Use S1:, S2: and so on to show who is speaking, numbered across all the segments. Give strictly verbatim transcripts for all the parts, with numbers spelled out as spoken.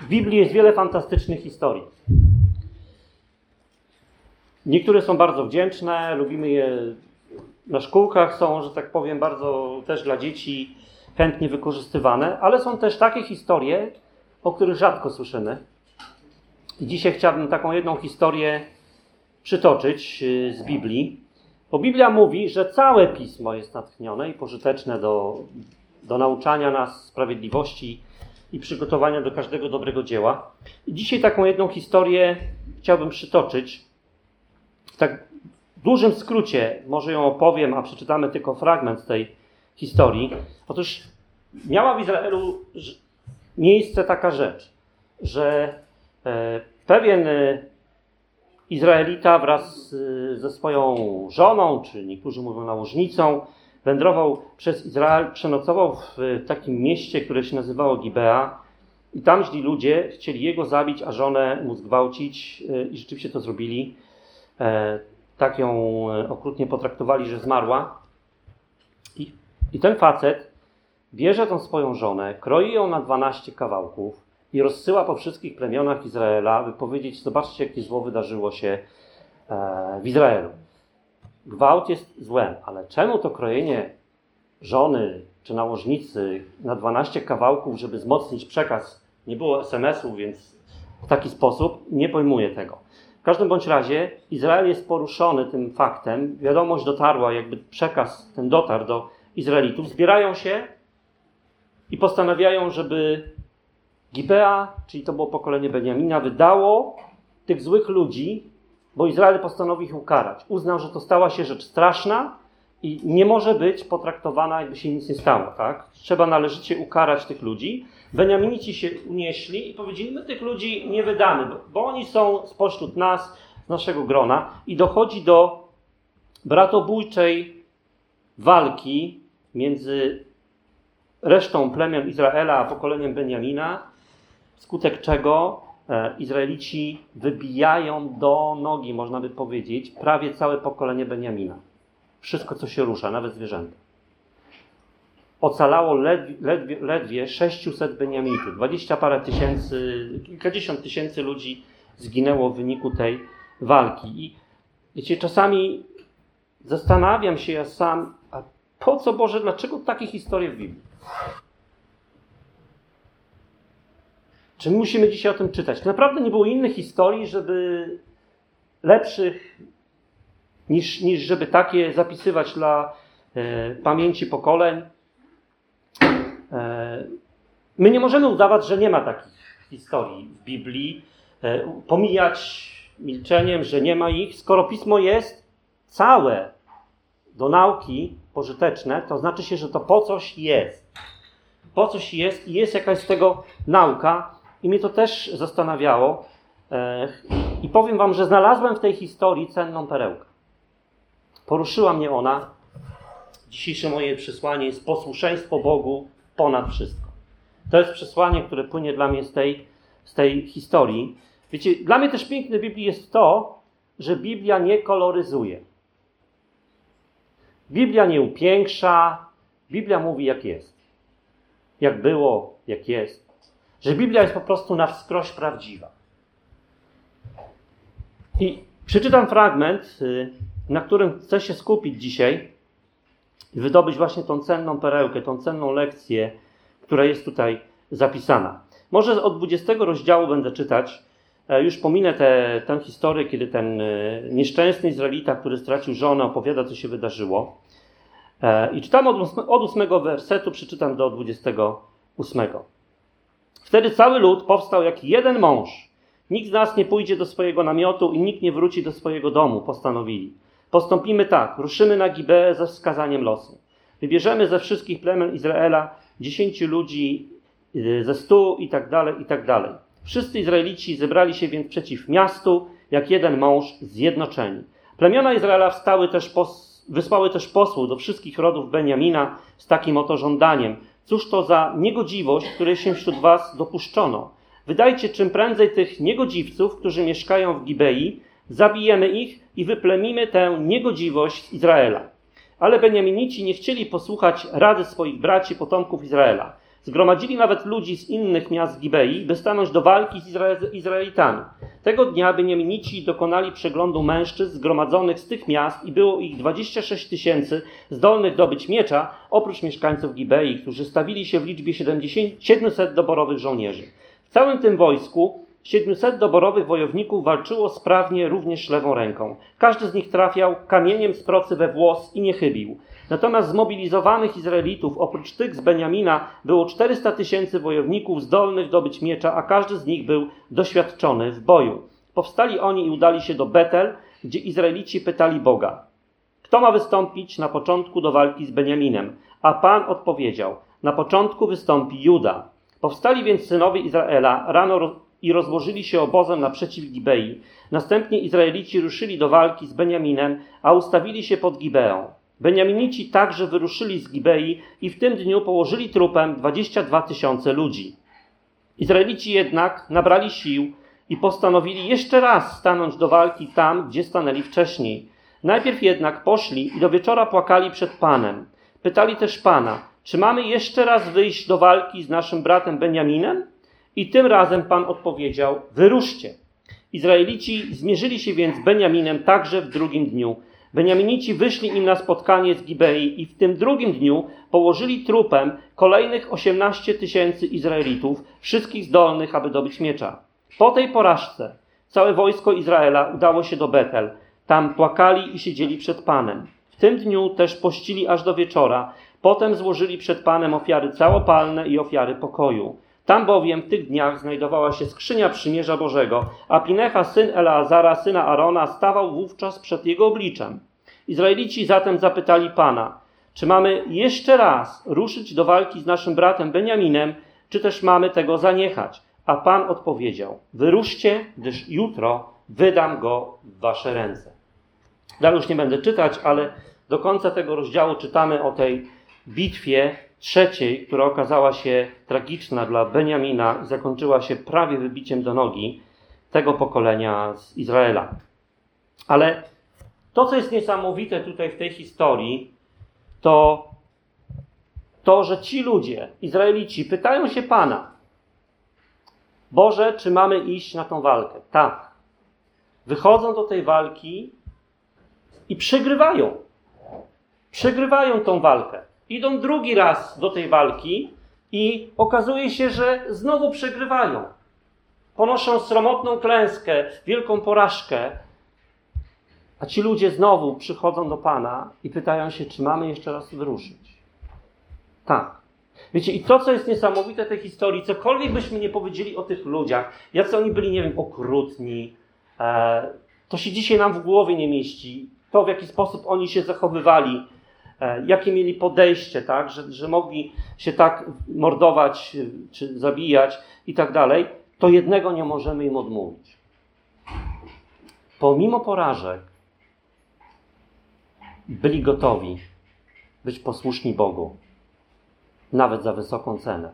S1: W Biblii jest wiele fantastycznych historii. Niektóre są bardzo wdzięczne, lubimy je na szkółkach, są, że tak powiem, bardzo też dla dzieci chętnie wykorzystywane, ale są też takie historie, o których rzadko słyszymy. I dzisiaj chciałbym taką jedną historię przytoczyć z Biblii, bo Biblia mówi, że całe Pismo jest natchnione i pożyteczne do, do nauczania nas sprawiedliwości i przygotowania do każdego dobrego dzieła. I dzisiaj taką jedną historię chciałbym przytoczyć. W tak dużym skrócie może ją opowiem, a przeczytamy tylko fragment tej historii. Otóż miała w Izraelu miejsce taka rzecz, że pewien Izraelita wraz ze swoją żoną, czy niektórzy mówią nałożnicą, wędrował przez Izrael, przenocował w takim mieście, które się nazywało Gibea, i tam źli ludzie chcieli jego zabić, a żonę mu zgwałcić, i rzeczywiście to zrobili. Tak ją okrutnie potraktowali, że zmarła. I, i ten facet bierze tą swoją żonę, kroi ją na dwanaście kawałków i rozsyła po wszystkich plemionach Izraela, by powiedzieć: zobaczcie, jakie zło wydarzyło się w Izraelu. Gwałt jest złem, ale czemu to krojenie żony czy nałożnicy na dwanaście kawałków, żeby wzmocnić przekaz? Nie było es em esów, więc w taki sposób nie pojmuję tego. W każdym bądź razie Izrael jest poruszony tym faktem. Wiadomość dotarła, jakby przekaz ten dotarł do Izraelitów. Zbierają się i postanawiają, żeby Gibea, czyli to było pokolenie Beniamina, wydało tych złych ludzi, bo Izrael postanowił ich ukarać. Uznał, że to stała się rzecz straszna i nie może być potraktowana, jakby się nic nie stało. Tak? Trzeba należycie ukarać tych ludzi. Beniaminici się unieśli i powiedzieli: my tych ludzi nie wydamy, bo, bo oni są spośród nas, z naszego grona. I dochodzi do bratobójczej walki między resztą plemion Izraela a pokoleniem Beniamina, wskutek czego e, Izraelici wybijają do nogi, można by powiedzieć, prawie całe pokolenie Beniamina. Wszystko, co się rusza, nawet zwierzęta. Ocalało ledwie, ledwie, ledwie sześciuset Beniaminitów. Dwadzieścia parę tysięcy, kilkadziesiąt tysięcy ludzi zginęło w wyniku tej walki. I wiecie, czasami zastanawiam się ja sam, a po co, Boże, dlaczego takie historie w Biblii? Czy my musimy dzisiaj o tym czytać? Naprawdę nie było innych historii, żeby lepszych niż, niż żeby takie zapisywać dla e, pamięci pokoleń. E, my nie możemy udawać, że nie ma takich historii w Biblii, e, pomijać milczeniem, że nie ma ich. Skoro Pismo jest całe do nauki pożyteczne, to znaczy się, że to po coś jest. Po coś jest i jest jakaś z tego nauka. I mnie to też zastanawiało. E, I powiem wam, że znalazłem w tej historii cenną perełkę. Poruszyła mnie ona. Dzisiejsze moje przesłanie jest posłuszeństwo Bogu ponad wszystko. To jest przesłanie, które płynie dla mnie z tej, z tej historii. Wiecie, dla mnie też piękne w Biblii jest to, że Biblia nie koloryzuje. Biblia nie upiększa. Biblia mówi, jak jest. Jak było, jak jest. Że Biblia jest po prostu na wskroś prawdziwa. I przeczytam fragment, na którym chcę się skupić dzisiaj i wydobyć właśnie tą cenną perełkę, tą cenną lekcję, która jest tutaj zapisana. Może od dwudziestego rozdziału będę czytać. Już pominę tę tę historię, kiedy ten nieszczęsny Izraelita, który stracił żonę, opowiada, co się wydarzyło. I czytam od, od ósmego wersetu, przeczytam do dwudziestego ósmego. Wtedy cały lud powstał jak jeden mąż. Nikt z nas nie pójdzie do swojego namiotu i nikt nie wróci do swojego domu, postanowili. Postąpimy tak, ruszymy na Gibeę ze wskazaniem losu. Wybierzemy ze wszystkich plemion Izraela dziesięciu ludzi ze stu i tak dalej, i tak dalej. Wszyscy Izraelici zebrali się więc przeciw miastu, jak jeden mąż, zjednoczeni. Plemiona Izraela wstały też pos- wysłały też posłów do wszystkich rodów Beniamina z takim oto żądaniem. Cóż to za niegodziwość, której się wśród was dopuszczono? Wydajcie czym prędzej tych niegodziwców, którzy mieszkają w Gibei, zabijemy ich i wyplemimy tę niegodziwość Izraela. Ale Beniaminici nie chcieli posłuchać rady swoich braci, potomków Izraela. Zgromadzili nawet ludzi z innych miast Gibei, by stanąć do walki z Izrael- Izraelitami. Tego dnia Beniaminici dokonali przeglądu mężczyzn zgromadzonych z tych miast i było ich dwadzieścia sześć tysięcy zdolnych dobyć miecza, oprócz mieszkańców Gibei, którzy stawili się w liczbie siedemset doborowych żołnierzy. W całym tym wojsku siedmiuset doborowych wojowników walczyło sprawnie również lewą ręką. Każdy z nich trafiał kamieniem z procy we włos i nie chybił. Natomiast zmobilizowanych Izraelitów, oprócz tych z Beniamina, było czterysta tysięcy wojowników zdolnych dobyć miecza, a każdy z nich był doświadczony w boju. Powstali oni i udali się do Betel, gdzie Izraelici pytali Boga: kto ma wystąpić na początku do walki z Beniaminem? A Pan odpowiedział: na początku wystąpi Juda. Powstali więc synowie Izraela rano i rozłożyli się obozem naprzeciw Gibei. Następnie Izraelici ruszyli do walki z Beniaminem, a ustawili się pod Gibeą. Beniaminici także wyruszyli z Gibei i w tym dniu położyli trupem dwadzieścia dwa tysiące ludzi. Izraelici jednak nabrali sił i postanowili jeszcze raz stanąć do walki tam, gdzie stanęli wcześniej. Najpierw jednak poszli i do wieczora płakali przed Panem. Pytali też Pana: czy mamy jeszcze raz wyjść do walki z naszym bratem Beniaminem? I tym razem Pan odpowiedział: wyruszcie. Izraelici zmierzyli się więc z Beniaminem także w drugim dniu. Beniaminici wyszli im na spotkanie z Gibei i w tym drugim dniu położyli trupem kolejnych osiemnaście tysięcy Izraelitów, wszystkich zdolnych, aby dobyć miecza. Po tej porażce całe wojsko Izraela udało się do Betel. Tam płakali i siedzieli przed Panem. W tym dniu też pościli aż do wieczora. Potem złożyli przed Panem ofiary całopalne i ofiary pokoju. Tam bowiem w tych dniach znajdowała się skrzynia przymierza Bożego, a Pinecha, syn Eleazara, syna Arona, stawał wówczas przed jego obliczem. Izraelici zatem zapytali Pana: czy mamy jeszcze raz ruszyć do walki z naszym bratem Beniaminem, czy też mamy tego zaniechać? A Pan odpowiedział: wyruszcie, gdyż jutro wydam go w wasze ręce. Dalej już nie będę czytać, ale do końca tego rozdziału czytamy o tej bitwie trzeciej, która okazała się tragiczna dla Beniamina i zakończyła się prawie wybiciem do nogi tego pokolenia z Izraela. Ale to, co jest niesamowite tutaj w tej historii, to to, że ci ludzie, Izraelici, pytają się Pana: Boże, czy mamy iść na tą walkę? Tak. Wychodzą do tej walki i przegrywają. Przegrywają tą walkę. Idą drugi raz do tej walki i okazuje się, że znowu przegrywają. Ponoszą sromotną klęskę, wielką porażkę, a ci ludzie znowu przychodzą do Pana i pytają się, czy mamy jeszcze raz wyruszyć. Tak. Wiecie, i to, co jest niesamowite w tej historii, cokolwiek byśmy nie powiedzieli o tych ludziach, jacy oni byli, nie wiem, okrutni, e, to się dzisiaj nam w głowie nie mieści. To, w jaki sposób oni się zachowywali, jakie mieli podejście, tak, że, że mogli się tak mordować, czy zabijać i tak dalej, to jednego nie możemy im odmówić. Pomimo porażek byli gotowi być posłuszni Bogu, nawet za wysoką cenę.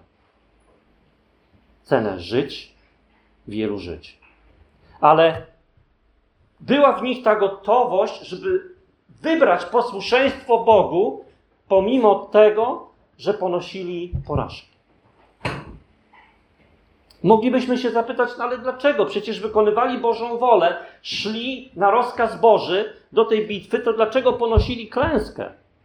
S1: Cenę żyć, wielu żyć. Ale była w nich ta gotowość, żeby wybrać posłuszeństwo Bogu, pomimo tego, że ponosili porażkę. Moglibyśmy się zapytać, no ale dlaczego? Przecież wykonywali Bożą wolę, szli na rozkaz Boży do tej bitwy, to dlaczego ponosili klęskę?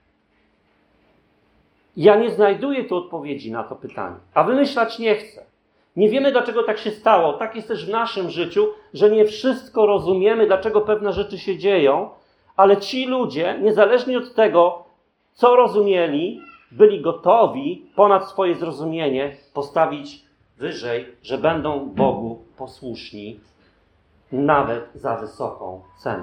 S1: Ja nie znajduję tu odpowiedzi na to pytanie, a wymyślać nie chcę. Nie wiemy, dlaczego tak się stało. Tak jest też w naszym życiu, że nie wszystko rozumiemy, dlaczego pewne rzeczy się dzieją, ale ci ludzie, niezależnie od tego, co rozumieli, byli gotowi ponad swoje zrozumienie postawić wyżej, że będą Bogu posłuszni nawet za wysoką cenę.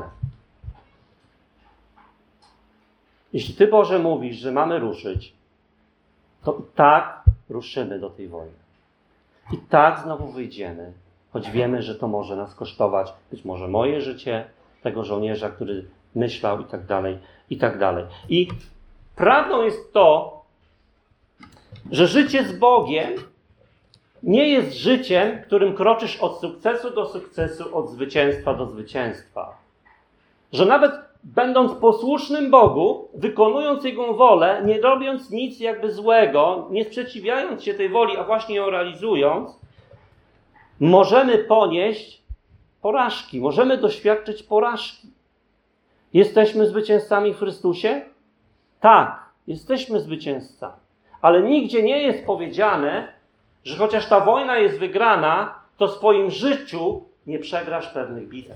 S1: Jeśli Ty, Boże, mówisz, że mamy ruszyć, to i tak ruszymy do tej wojny. I tak znowu wyjdziemy, choć wiemy, że to może nas kosztować być może moje życie, tego żołnierza, który myślał i tak dalej, i tak dalej. I prawdą jest to, że życie z Bogiem nie jest życiem, którym kroczysz od sukcesu do sukcesu, od zwycięstwa do zwycięstwa. Że nawet będąc posłusznym Bogu, wykonując Jego wolę, nie robiąc nic jakby złego, nie sprzeciwiając się tej woli, a właśnie ją realizując, możemy ponieść porażki, możemy doświadczyć porażki. Jesteśmy zwycięzcami w Chrystusie? Tak, jesteśmy zwycięzcami. Ale nigdzie nie jest powiedziane, że chociaż ta wojna jest wygrana, to w swoim życiu nie przegrasz pewnych bitew.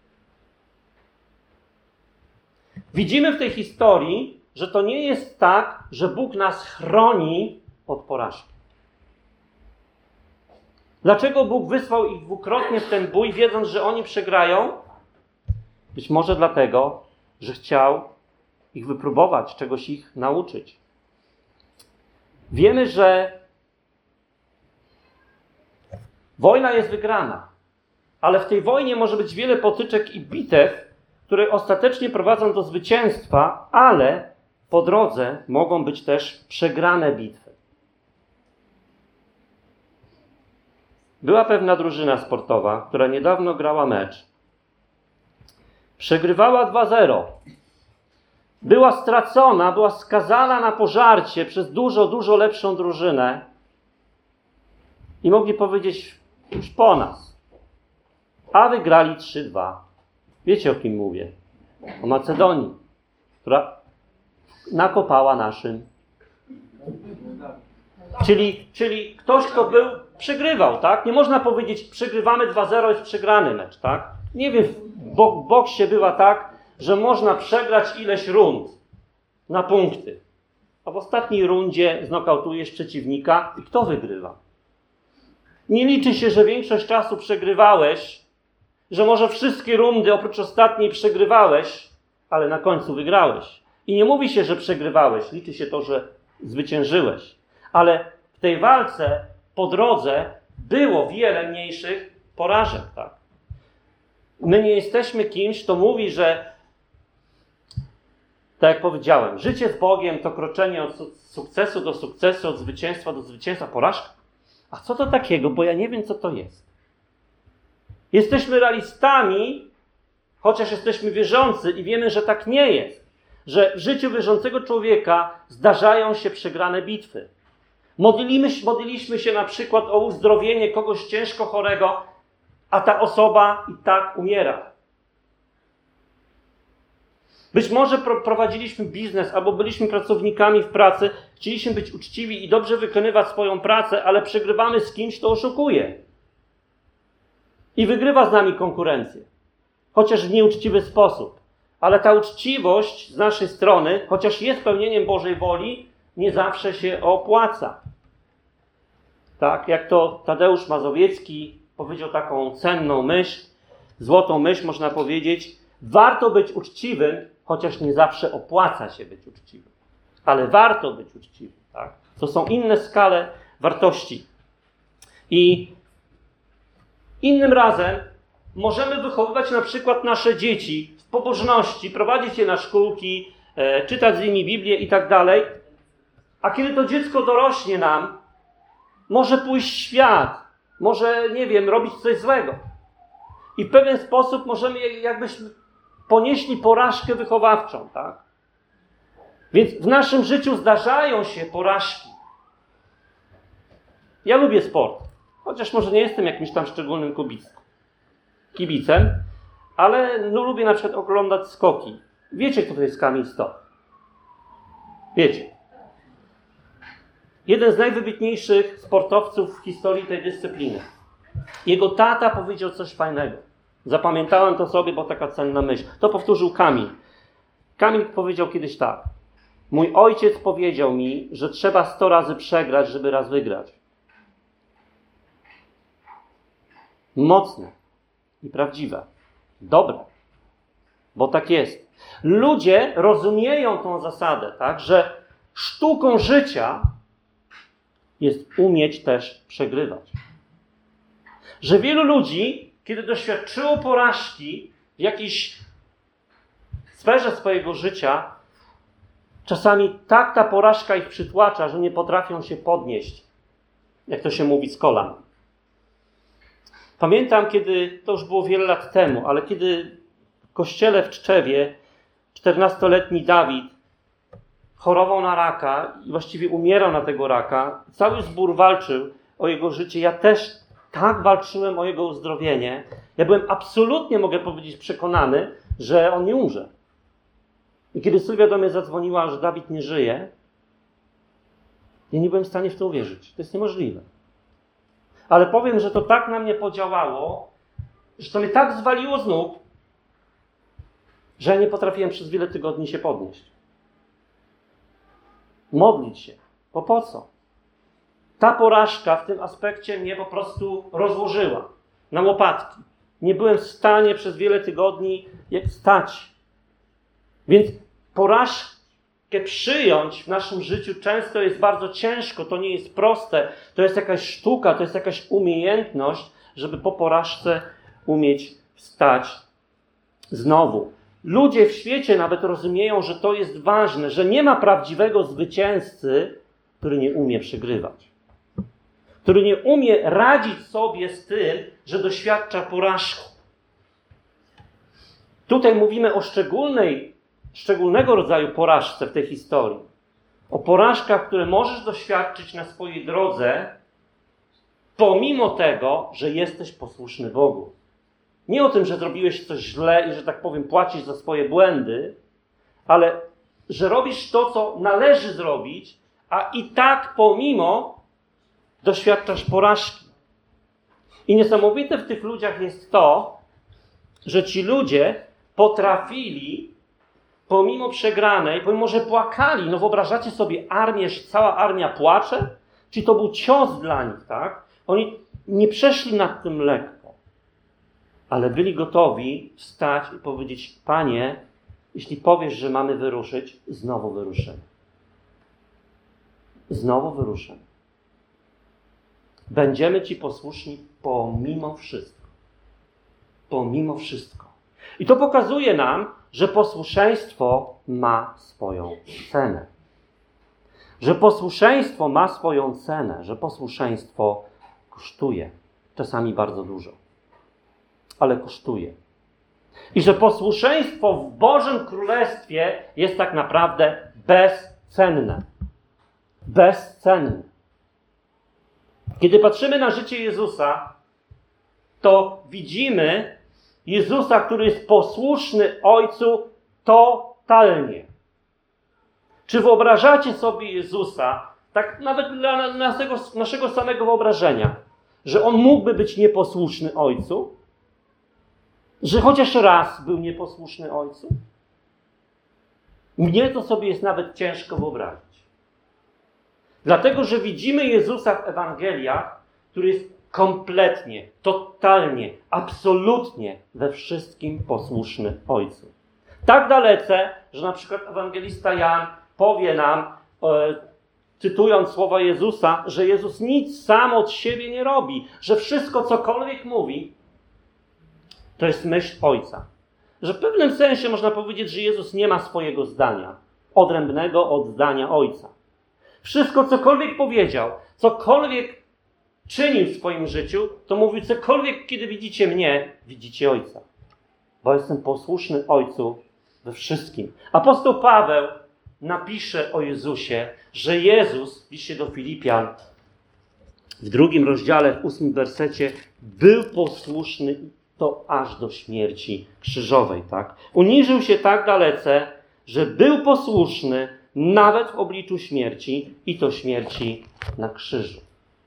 S1: Widzimy w tej historii, że to nie jest tak, że Bóg nas chroni od porażki. Dlaczego Bóg wysłał ich dwukrotnie w ten bój, wiedząc, że oni przegrają? Być może dlatego, że chciał ich wypróbować, czegoś ich nauczyć. Wiemy, że wojna jest wygrana, ale w tej wojnie może być wiele potyczek i bitew, które ostatecznie prowadzą do zwycięstwa, ale po drodze mogą być też przegrane bitwy. Była pewna drużyna sportowa, która niedawno grała mecz. Przegrywała dwa zero. Była stracona, była skazana na pożarcie przez dużo, dużo lepszą drużynę. I mogli powiedzieć, już po nas. A wygrali trzy dwa. Wiecie, o kim mówię? O Macedonii, która nakopała naszym. Czyli, czyli ktoś, kto był, przegrywał, tak? Nie można powiedzieć, przegrywamy dwa zero, jest przegrany mecz, tak? Nie wiem, w boksie bywa tak, że można przegrać ileś rund na punkty. A w ostatniej rundzie znokautujesz przeciwnika i kto wygrywa? Nie liczy się, że większość czasu przegrywałeś, że może wszystkie rundy oprócz ostatniej przegrywałeś, ale na końcu wygrałeś. I nie mówi się, że przegrywałeś, liczy się to, że zwyciężyłeś. Ale w tej walce po drodze było wiele mniejszych porażek, tak? My nie jesteśmy kimś, kto mówi, że tak jak powiedziałem, życie z Bogiem to kroczenie od sukcesu do sukcesu, od zwycięstwa do zwycięstwa, porażka. A co to takiego? Bo ja nie wiem, co to jest. Jesteśmy realistami, chociaż jesteśmy wierzący i wiemy, że tak nie jest. Że w życiu wierzącego człowieka zdarzają się przegrane bitwy. Modlimy, modliliśmy się na przykład o uzdrowienie kogoś ciężko chorego, a ta osoba i tak umiera. Być może prowadziliśmy biznes albo byliśmy pracownikami w pracy, chcieliśmy być uczciwi i dobrze wykonywać swoją pracę, ale przegrywamy z kimś, kto oszukuje. I wygrywa z nami konkurencję. Chociaż w nieuczciwy sposób. Ale ta uczciwość z naszej strony, chociaż jest pełnieniem Bożej woli, nie zawsze się opłaca. Tak, jak to Tadeusz Mazowiecki powiedział taką cenną myśl, złotą myśl można powiedzieć, warto być uczciwym, chociaż nie zawsze opłaca się być uczciwym. Ale warto być uczciwym. Tak? To są inne skale wartości. I innym razem możemy wychowywać na przykład nasze dzieci w pobożności, prowadzić je na szkółki, e, czytać z nimi Biblię i tak dalej. A kiedy to dziecko dorośnie nam, może pójść w świat, może, nie wiem, robić coś złego. I w pewien sposób możemy, jakbyśmy ponieśli porażkę wychowawczą, tak? Więc w naszym życiu zdarzają się porażki. Ja lubię sport, chociaż może nie jestem jakimś tam szczególnym kibicem, ale no, lubię na przykład oglądać skoki. Wiecie, kto to jest Kamil Stoch? Wiecie. Jeden z najwybitniejszych sportowców w historii tej dyscypliny. Jego tata powiedział coś fajnego. Zapamiętałem to sobie, bo taka cenna myśl. To powtórzył Kamil. Kamil powiedział kiedyś tak. Mój ojciec powiedział mi, że trzeba sto razy przegrać, żeby raz wygrać. Mocne i prawdziwe. Dobre. Bo tak jest. Ludzie rozumieją tą zasadę, tak, że sztuką życia jest umieć też przegrywać. Że wielu ludzi, kiedy doświadczyło porażki w jakiejś sferze swojego życia, czasami tak ta porażka ich przytłacza, że nie potrafią się podnieść, jak to się mówi, z kolan. Pamiętam, kiedy, to już było wiele lat temu, ale kiedy w kościele w Tczewie czternastoletni Dawid chorował na raka i właściwie umierał na tego raka. Cały zbór walczył o jego życie. Ja też tak walczyłem o jego uzdrowienie. Ja byłem absolutnie, mogę powiedzieć, przekonany, że on nie umrze. I kiedy Sylwia do mnie zadzwoniła, że Dawid nie żyje, ja nie byłem w stanie w to uwierzyć. To jest niemożliwe. Ale powiem, że to tak na mnie podziałało, że to mnie tak zwaliło z nóg, że ja nie potrafiłem przez wiele tygodni się podnieść. Modlić się. Bo po co? Ta porażka w tym aspekcie mnie po prostu rozłożyła na łopatki. Nie byłem w stanie przez wiele tygodni stać. Więc porażkę przyjąć w naszym życiu często jest bardzo ciężko, to nie jest proste, to jest jakaś sztuka, to jest jakaś umiejętność, żeby po porażce umieć wstać znowu. Ludzie w świecie nawet rozumieją, że to jest ważne, że nie ma prawdziwego zwycięzcy, który nie umie przegrywać. Który nie umie radzić sobie z tym, że doświadcza porażki. Tutaj mówimy o szczególnej, szczególnego rodzaju porażce w tej historii. O porażkach, które możesz doświadczyć na swojej drodze, pomimo tego, że jesteś posłuszny Bogu. Nie o tym, że zrobiłeś coś źle i, że tak powiem, płacisz za swoje błędy, ale że robisz to, co należy zrobić, a i tak pomimo doświadczasz porażki. I niesamowite w tych ludziach jest to, że ci ludzie potrafili, pomimo przegranej, pomimo, że płakali, no wyobrażacie sobie armię, że cała armia płacze? Czy to był cios dla nich, tak? Oni nie przeszli nad tym lekko. Ale byli gotowi wstać i powiedzieć: Panie, jeśli powiesz, że mamy wyruszyć, znowu wyruszymy. Znowu wyruszymy. Będziemy Ci posłuszni pomimo wszystko. Pomimo wszystko. I to pokazuje nam, że posłuszeństwo ma swoją cenę. Że posłuszeństwo ma swoją cenę, że posłuszeństwo kosztuje. Czasami bardzo dużo. Ale kosztuje. I że posłuszeństwo w Bożym Królestwie jest tak naprawdę bezcenne. Bezcenne. Kiedy patrzymy na życie Jezusa, to widzimy Jezusa, który jest posłuszny Ojcu totalnie. Czy wyobrażacie sobie Jezusa, tak nawet dla naszego, naszego samego wyobrażenia, że On mógłby być nieposłuszny Ojcu? Że chociaż raz był nieposłuszny Ojcu? Mnie to sobie jest nawet ciężko wyobrazić. Dlatego, że widzimy Jezusa w Ewangeliach, który jest kompletnie, totalnie, absolutnie we wszystkim posłuszny Ojcu. Tak dalece, że na przykład ewangelista Jan powie nam, e, cytując słowa Jezusa, że Jezus nic sam od siebie nie robi, że wszystko, cokolwiek mówi, to jest myśl Ojca. Że w pewnym sensie można powiedzieć, że Jezus nie ma swojego zdania, odrębnego od zdania Ojca. Wszystko, cokolwiek powiedział, cokolwiek czynił w swoim życiu, to mówił: cokolwiek, kiedy widzicie mnie, widzicie Ojca. Bo jestem posłuszny Ojcu we wszystkim. Apostoł Paweł napisze o Jezusie, że Jezus, w liście do Filipian, w drugim rozdziale, w ósmym wersecie, był posłuszny to aż do śmierci krzyżowej, tak? Uniżył się tak dalece, że był posłuszny nawet w obliczu śmierci, i to śmierci na krzyżu.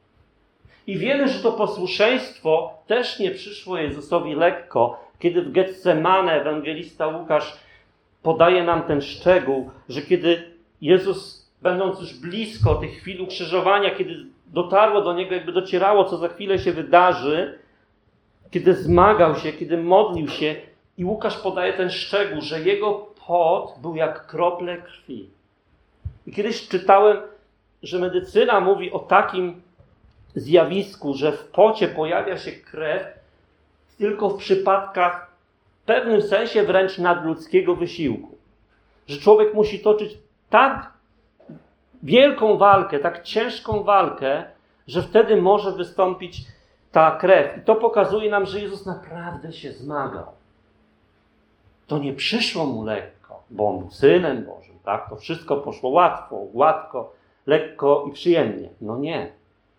S1: I wiemy, że to posłuszeństwo też nie przyszło Jezusowi lekko, kiedy w Getsemane ewangelista Łukasz podaje nam ten szczegół, że kiedy Jezus, będąc już blisko tych chwil ukrzyżowania, kiedy dotarło do Niego, jakby docierało, co za chwilę się wydarzy, kiedy zmagał się, kiedy modlił się, i Łukasz podaje ten szczegół, że Jego pot był jak krople krwi. I kiedyś czytałem, że medycyna mówi o takim zjawisku, że w pocie pojawia się krew tylko w przypadkach w pewnym sensie wręcz nadludzkiego wysiłku. Że człowiek musi toczyć tak wielką walkę, tak ciężką walkę, że wtedy może wystąpić ta krew. I to pokazuje nam, że Jezus naprawdę się zmagał. To nie przyszło Mu lekko. bo on był Synem Bożym, tak? To wszystko poszło łatwo, gładko, lekko i przyjemnie. No nie.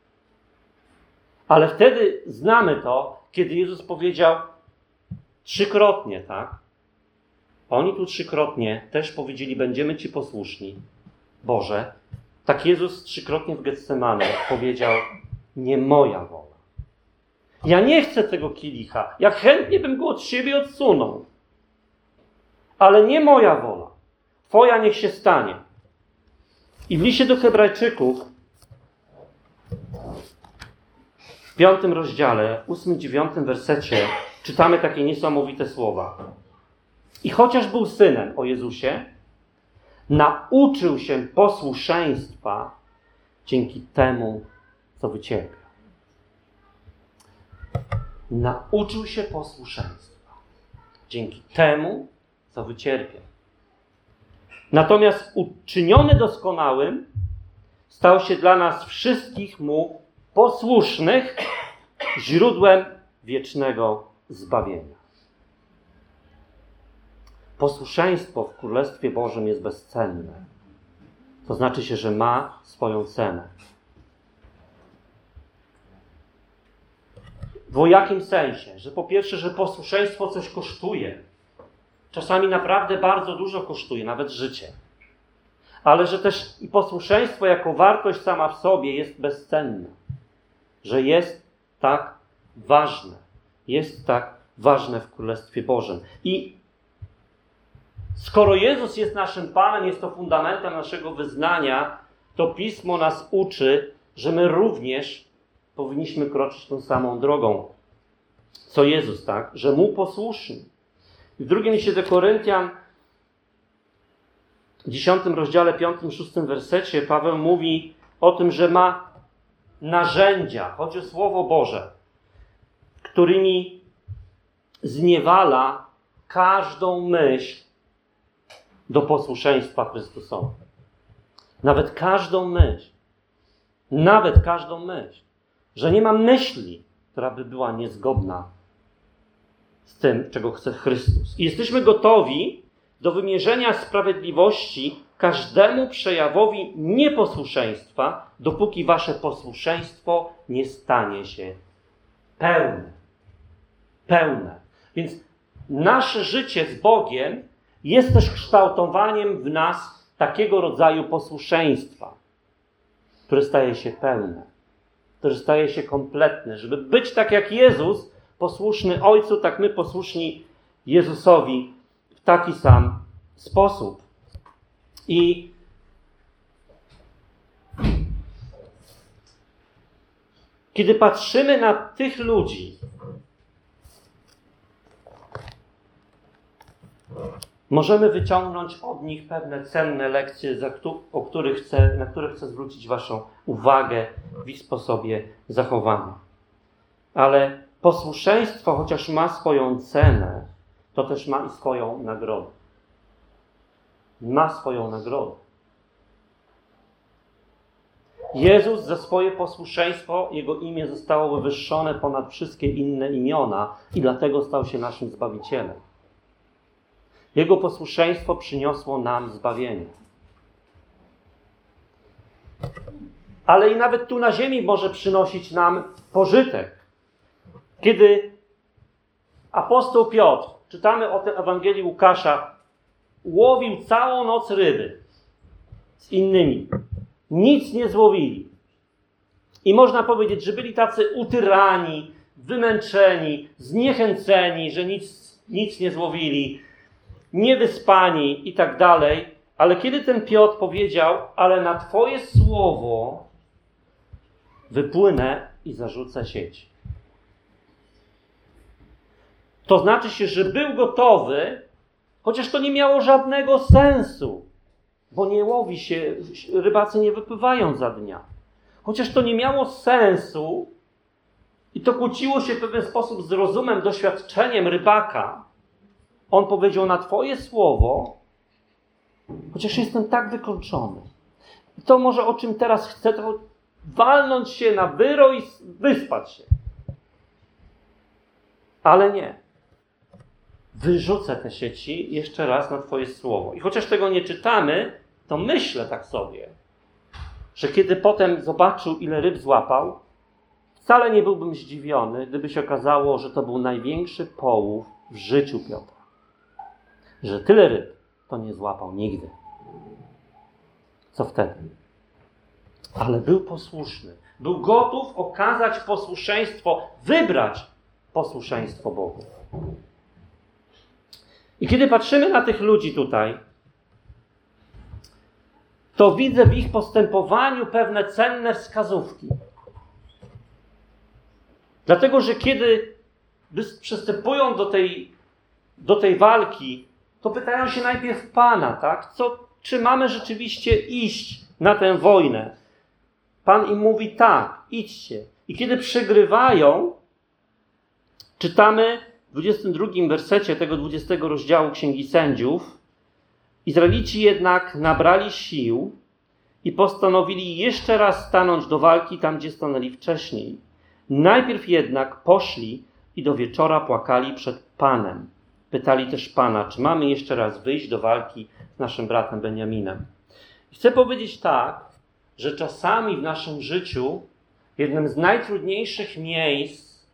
S1: Ale wtedy znamy to, kiedy Jezus powiedział trzykrotnie, tak? Oni tu trzykrotnie też powiedzieli, będziemy Ci posłuszni, Boże. Tak Jezus trzykrotnie w Getsemanie powiedział, nie moja wola. Ja nie chcę tego kielicha. Ja chętnie bym go od siebie odsunął. Ale nie moja wola. Twoja niech się stanie. I w liście do Hebrajczyków w piątym rozdziale, ósmym, dziewiątym wersecie czytamy takie niesamowite słowa. I chociaż był synem o Jezusie, nauczył się posłuszeństwa dzięki temu, co wycierpiał. Nauczył się posłuszeństwa dzięki temu, co wycierpiał. Natomiast uczyniony doskonałym stał się dla nas wszystkich mu posłusznych źródłem wiecznego zbawienia. Posłuszeństwo w Królestwie Bożym jest bezcenne. To znaczy się, że ma swoją cenę. W jakim sensie? Że po pierwsze, że posłuszeństwo coś kosztuje. Czasami naprawdę bardzo dużo kosztuje, nawet życie. Ale że też i posłuszeństwo jako wartość sama w sobie jest bezcenne. Że jest tak ważne. Jest tak ważne w Królestwie Bożym. I skoro Jezus jest naszym Panem, jest to fundamentem naszego wyznania, to Pismo nas uczy, że my również powinniśmy kroczyć tą samą drogą, co Jezus, tak? Że Mu posłuszni. W drugim liście do Koryntian, w dziesiątym rozdziale, piątym, szóstym wersecie, Paweł mówi o tym, że ma narzędzia, chodzi o Słowo Boże, którymi zniewala każdą myśl do posłuszeństwa Chrystusowi. Nawet każdą myśl. Nawet każdą myśl. Że nie ma myśli, która by była niezgodna z tym, czego chce Chrystus. I jesteśmy gotowi do wymierzenia sprawiedliwości każdemu przejawowi nieposłuszeństwa, dopóki wasze posłuszeństwo nie stanie się pełne. Pełne. Więc nasze życie z Bogiem jest też kształtowaniem w nas takiego rodzaju posłuszeństwa, które staje się pełne, które staje się kompletne. Żeby być tak jak Jezus, posłuszny Ojcu, tak my posłuszni Jezusowi w taki sam sposób. I kiedy patrzymy na tych ludzi, możemy wyciągnąć od nich pewne cenne lekcje, za któ- o których chcę, na które chcę zwrócić waszą uwagę w ich sposobie zachowania. Ale posłuszeństwo, chociaż ma swoją cenę, to też ma i swoją nagrodę. Ma swoją nagrodę. Jezus za swoje posłuszeństwo, Jego imię zostało wywyższone ponad wszystkie inne imiona i dlatego stał się naszym Zbawicielem. Jego posłuszeństwo przyniosło nam zbawienie. Ale i nawet tu na ziemi może przynosić nam pożytek. Kiedy apostoł Piotr, czytamy o tym Ewangelii Łukasza, łowił całą noc ryby z innymi. Nic nie złowili. I można powiedzieć, że byli tacy utyrani, wymęczeni, zniechęceni, że nic, nic nie złowili, niewyspani i tak dalej. Ale kiedy ten Piotr powiedział, ale na Twoje słowo wypłynę i zarzucę sieć. To znaczy się, że był gotowy, chociaż to nie miało żadnego sensu, bo nie łowi się, rybacy nie wypływają za dnia. Chociaż to nie miało sensu i to kłóciło się w pewien sposób z rozumem, doświadczeniem rybaka, on powiedział, na Twoje słowo, chociaż jestem tak wykończony. I to może o czym teraz chcę, to walnąć się na wyro i wyspać się. Ale nie. wyrzucę te sieci jeszcze raz na Twoje słowo. I chociaż tego nie czytamy, to myślę tak sobie, że kiedy potem zobaczył, ile ryb złapał, wcale nie byłbym zdziwiony, gdyby się okazało, że to był największy połów w życiu Piotra. Że tyle ryb to nie złapał nigdy. Co wtedy? Ale był posłuszny. Był gotów okazać posłuszeństwo, wybrać posłuszeństwo Bogu. I kiedy patrzymy na tych ludzi tutaj, to widzę w ich postępowaniu pewne cenne wskazówki. Dlatego, że kiedy przystępują do tej, do tej walki, to pytają się najpierw Pana, tak? Co, czy mamy rzeczywiście iść na tę wojnę? Pan im mówi tak, idźcie. I kiedy przegrywają, czytamy w dwudziestym drugim wersecie tego dwudziestego rozdziału Księgi Sędziów, Izraelici jednak nabrali sił i postanowili jeszcze raz stanąć do walki tam, gdzie stanęli wcześniej. Najpierw jednak poszli i do wieczora płakali przed Panem. Pytali też Pana, czy mamy jeszcze raz wyjść do walki z naszym bratem Benjaminem. I chcę powiedzieć tak, że czasami w naszym życiu jednym z najtrudniejszych miejsc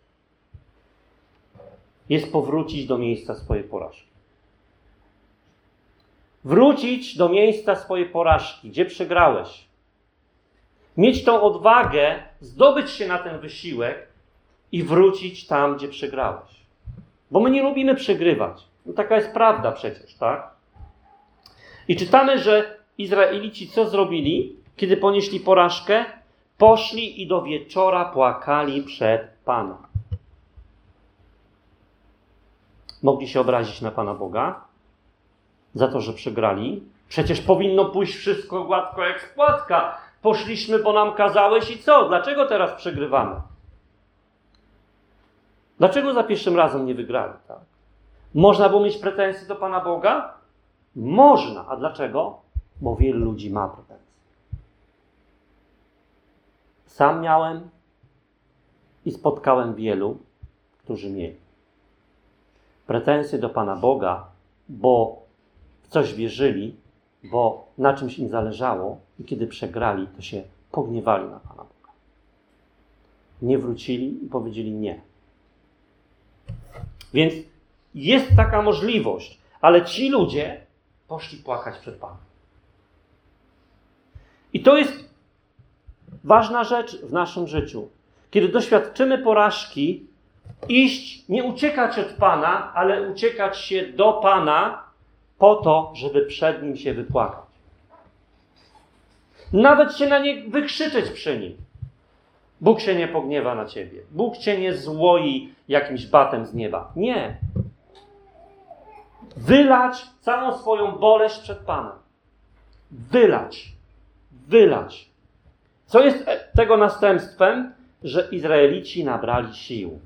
S1: jest powrócić do miejsca swojej porażki. Wrócić do miejsca swojej porażki, gdzie przegrałeś. Mieć tą odwagę, zdobyć się na ten wysiłek i wrócić tam, gdzie przegrałeś. Bo my nie lubimy przegrywać. No taka jest prawda przecież, tak? I czytamy, że Izraelici co zrobili, kiedy ponieśli porażkę? Poszli i do wieczora płakali przed Panem. Mogli się obrazić na Pana Boga za to, że przegrali. Przecież powinno pójść wszystko gładko jak z płatka. Poszliśmy, bo nam kazałeś i co? Dlaczego teraz przegrywamy? Dlaczego za pierwszym razem nie wygrali? Tak? Można było mieć pretensje do Pana Boga? Można. A dlaczego? Bo wielu ludzi ma pretensje. Sam miałem i spotkałem wielu, którzy mieli pretensje do Pana Boga, bo w coś wierzyli, bo na czymś im zależało i kiedy przegrali, to się pogniewali na Pana Boga. Nie wrócili i powiedzieli nie. Więc jest taka możliwość, ale ci ludzie poszli płakać przed Panem. I to jest ważna rzecz w naszym życiu. Kiedy doświadczymy porażki, iść, nie uciekać od Pana, ale uciekać się do Pana po to, żeby przed Nim się wypłakać. Nawet się na nie wykrzyczeć przy Nim. Bóg się nie pogniewa na ciebie. Bóg cię nie złoi jakimś batem z nieba. Nie. Wylać całą swoją boleść przed Panem. Wylać. Wylać. Co jest tego następstwem? Że Izraelici nabrali sił.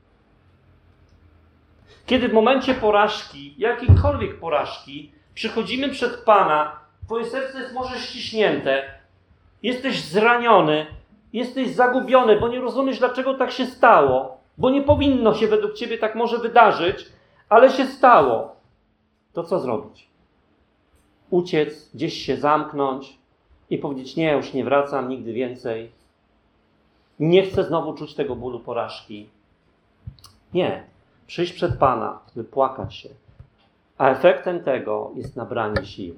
S1: Kiedy w momencie porażki, jakiejkolwiek porażki, przychodzimy przed Pana, twoje serce jest może ściśnięte, jesteś zraniony, jesteś zagubiony, bo nie rozumiesz, dlaczego tak się stało, bo nie powinno się według ciebie tak może wydarzyć, ale się stało. To co zrobić? Uciec, gdzieś się zamknąć i powiedzieć, nie, już nie wracam nigdy więcej. Nie chcę znowu czuć tego bólu porażki. Nie. Przyjść przed Pana, wypłakać się. A efektem tego jest nabranie sił.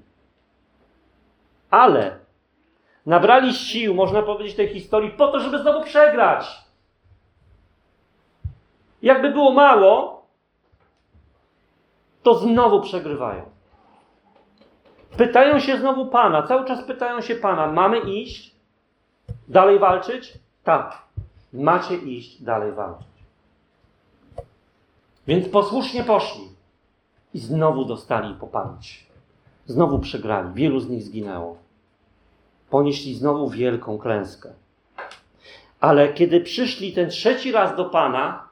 S1: Ale nabrali sił, można powiedzieć, tej historii po to, żeby znowu przegrać. Jakby było mało, to znowu przegrywają. Pytają się znowu Pana, cały czas pytają się Pana, mamy iść? Dalej walczyć? Tak. Macie iść, dalej walczyć. Więc posłusznie poszli. I znowu dostali popalić. Znowu przegrali. Wielu z nich zginęło. Ponieśli znowu wielką klęskę. Ale kiedy przyszli ten trzeci raz do Pana,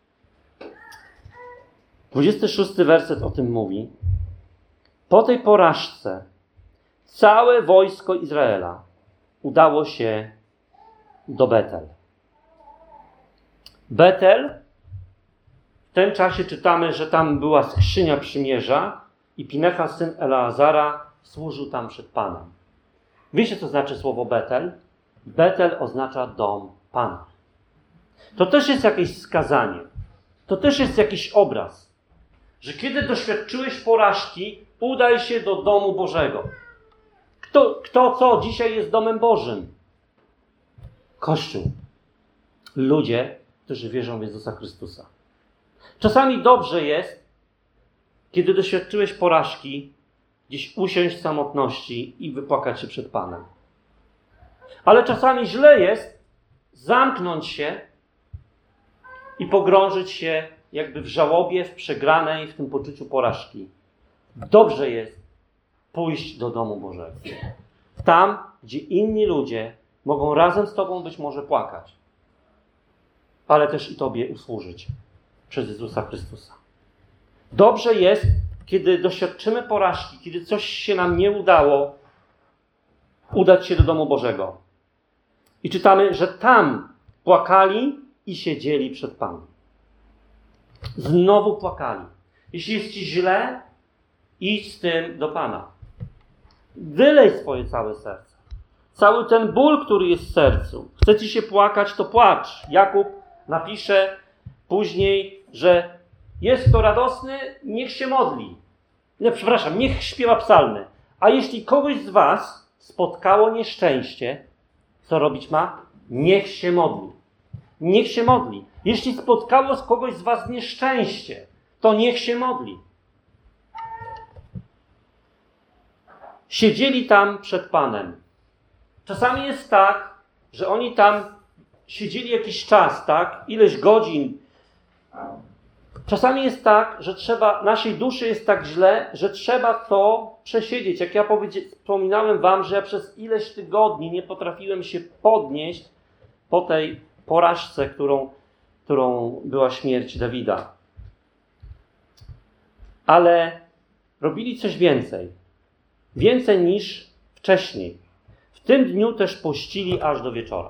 S1: dwudziesty szósty werset o tym mówi. Po tej porażce całe wojsko Izraela udało się do Betel. Betel w tym czasie czytamy, że tam była skrzynia przymierza i Pinechas, syn Eleazara, służył tam przed Panem. Wiecie, co znaczy słowo Betel? Betel oznacza dom Pana. To też jest jakieś skazanie. To też jest jakiś obraz, że kiedy doświadczyłeś porażki, udaj się do domu Bożego. Kto, kto co dzisiaj jest domem Bożym? Kościół. Ludzie, którzy wierzą w Jezusa Chrystusa. Czasami dobrze jest, kiedy doświadczyłeś porażki, gdzieś usiąść w samotności i wypłakać się przed Panem. Ale czasami źle jest zamknąć się i pogrążyć się jakby w żałobie, w przegranej, w tym poczuciu porażki. Dobrze jest pójść do domu Bożego. Tam, gdzie inni ludzie mogą razem z Tobą być może płakać, ale też i Tobie usłużyć przez Jezusa Chrystusa. Dobrze jest, kiedy doświadczymy porażki, kiedy coś się nam nie udało, udać się do domu Bożego. I czytamy, że tam płakali i siedzieli przed Panem. Znowu płakali. Jeśli jest Ci źle, idź z tym do Pana. Wylej swoje całe serce. Cały ten ból, który jest w sercu. Chce Ci się płakać, to płacz. Jakub napisze później, że jest kto radosny, niech się modli. Nie, przepraszam, niech śpiewa psalmy. A jeśli kogoś z was spotkało nieszczęście, co robić ma? Niech się modli. Niech się modli. Jeśli spotkało z kogoś z was nieszczęście, to niech się modli. Siedzieli tam przed Panem. Czasami jest tak, że oni tam siedzieli jakiś czas, tak? Ileś godzin. Czasami jest tak, że trzeba, naszej duszy jest tak źle, że trzeba to przesiedzieć. Jak ja wspominałem wam, że ja przez ileś tygodni nie potrafiłem się podnieść po tej porażce, którą, którą była śmierć Dawida. Ale robili coś więcej. Więcej niż wcześniej. W tym dniu też pościli aż do wieczora.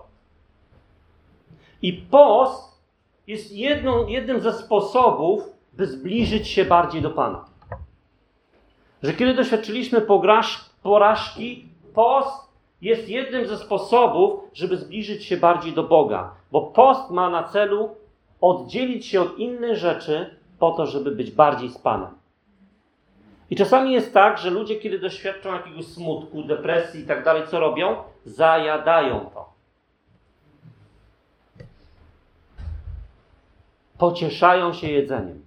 S1: I post jest jedną, jednym ze sposobów, by zbliżyć się bardziej do Pana. Że kiedy doświadczyliśmy poraż, porażki, post jest jednym ze sposobów, żeby zbliżyć się bardziej do Boga. Bo post ma na celu oddzielić się od innych rzeczy po to, żeby być bardziej z Panem. I czasami jest tak, że ludzie, kiedy doświadczą jakiegoś smutku, depresji i tak dalej, co robią? Zajadają to. Pocieszają się jedzeniem.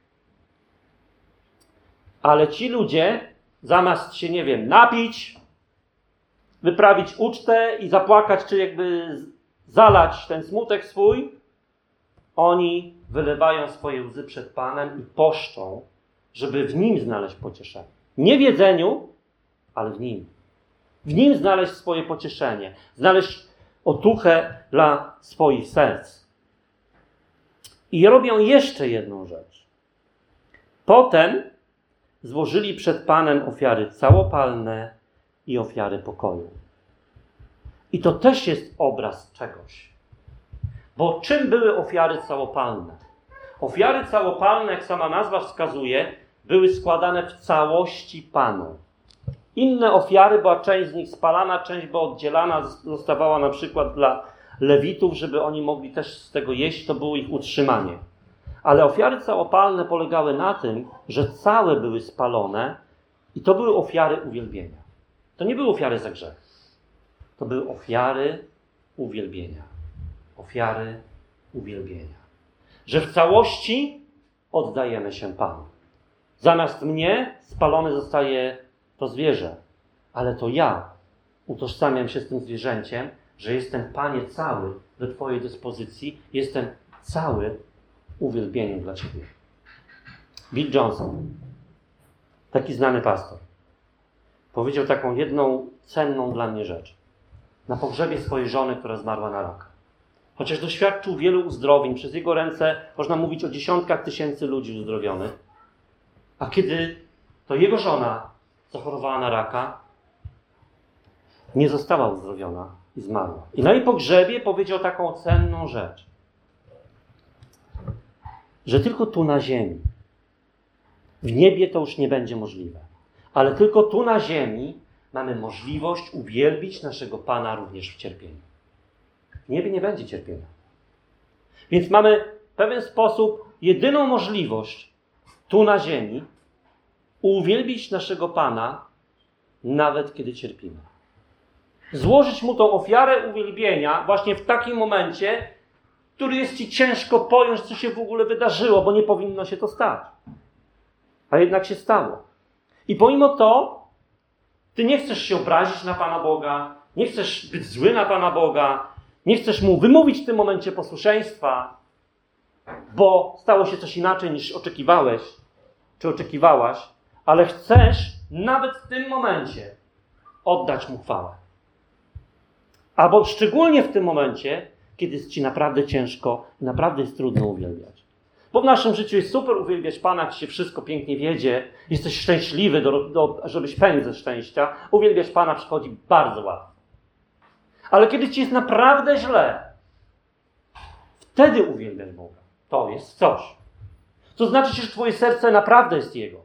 S1: Ale ci ludzie, zamiast się, nie wiem, napić, wyprawić ucztę i zapłakać, czy jakby zalać ten smutek swój, oni wylewają swoje łzy przed Panem i poszczą, żeby w Nim znaleźć pocieszenie. Nie w jedzeniu, ale w Nim. W Nim znaleźć swoje pocieszenie. Znaleźć otuchę dla swoich serc. I robią jeszcze jedną rzecz. Potem złożyli przed Panem ofiary całopalne i ofiary pokoju. I to też jest obraz czegoś. Bo czym były ofiary całopalne? Ofiary całopalne, jak sama nazwa wskazuje, były składane w całości Panu. Inne ofiary, była część z nich spalana, część była oddzielana, zostawała na przykład dla Lewitów, żeby oni mogli też z tego jeść, to było ich utrzymanie. Ale ofiary całopalne polegały na tym, że całe były spalone i to były ofiary uwielbienia. To nie były ofiary za grzech. To były ofiary uwielbienia. Ofiary uwielbienia. Że w całości oddajemy się Panu. Zamiast mnie spalone zostaje to zwierzę, ale to ja utożsamiam się z tym zwierzęciem, że jestem, Panie, cały do Twojej dyspozycji, jestem cały uwielbieniem dla Ciebie. Bill Johnson, taki znany pastor, powiedział taką jedną cenną dla mnie rzecz. Na pogrzebie swojej żony, która zmarła na raka. Chociaż doświadczył wielu uzdrowień, przez jego ręce można mówić o dziesiątkach tysięcy ludzi uzdrowionych. A kiedy to jego żona zachorowała na raka, nie została uzdrowiona i zmarła. I na jej pogrzebie powiedział taką cenną rzecz. że tylko tu na ziemi, w niebie to już nie będzie możliwe, ale tylko tu na ziemi mamy możliwość uwielbić naszego Pana również w cierpieniu. W niebie nie będzie cierpienia. Więc mamy w pewien sposób jedyną możliwość tu na ziemi uwielbić naszego Pana, nawet kiedy cierpimy. Złożyć Mu tą ofiarę uwielbienia właśnie w takim momencie, który jest Ci ciężko pojąć, co się w ogóle wydarzyło, bo nie powinno się to stać. A jednak się stało. I pomimo to, Ty nie chcesz się obrazić na Pana Boga, nie chcesz być zły na Pana Boga, nie chcesz Mu wymówić w tym momencie posłuszeństwa, bo stało się coś inaczej niż oczekiwałeś, czy oczekiwałaś, ale chcesz nawet w tym momencie oddać Mu chwałę. Albo szczególnie w tym momencie, kiedy jest Ci naprawdę ciężko i naprawdę jest trudno uwielbiać. Bo w naszym życiu jest super uwielbiać Pana, jak się wszystko pięknie wiedzie, jesteś szczęśliwy, do, do, żebyś pękł ze szczęścia. Uwielbiać Pana przychodzi bardzo łatwo. Ale kiedy Ci jest naprawdę źle, wtedy uwielbiasz Boga. To jest coś. To znaczy, że Twoje serce naprawdę jest Jego.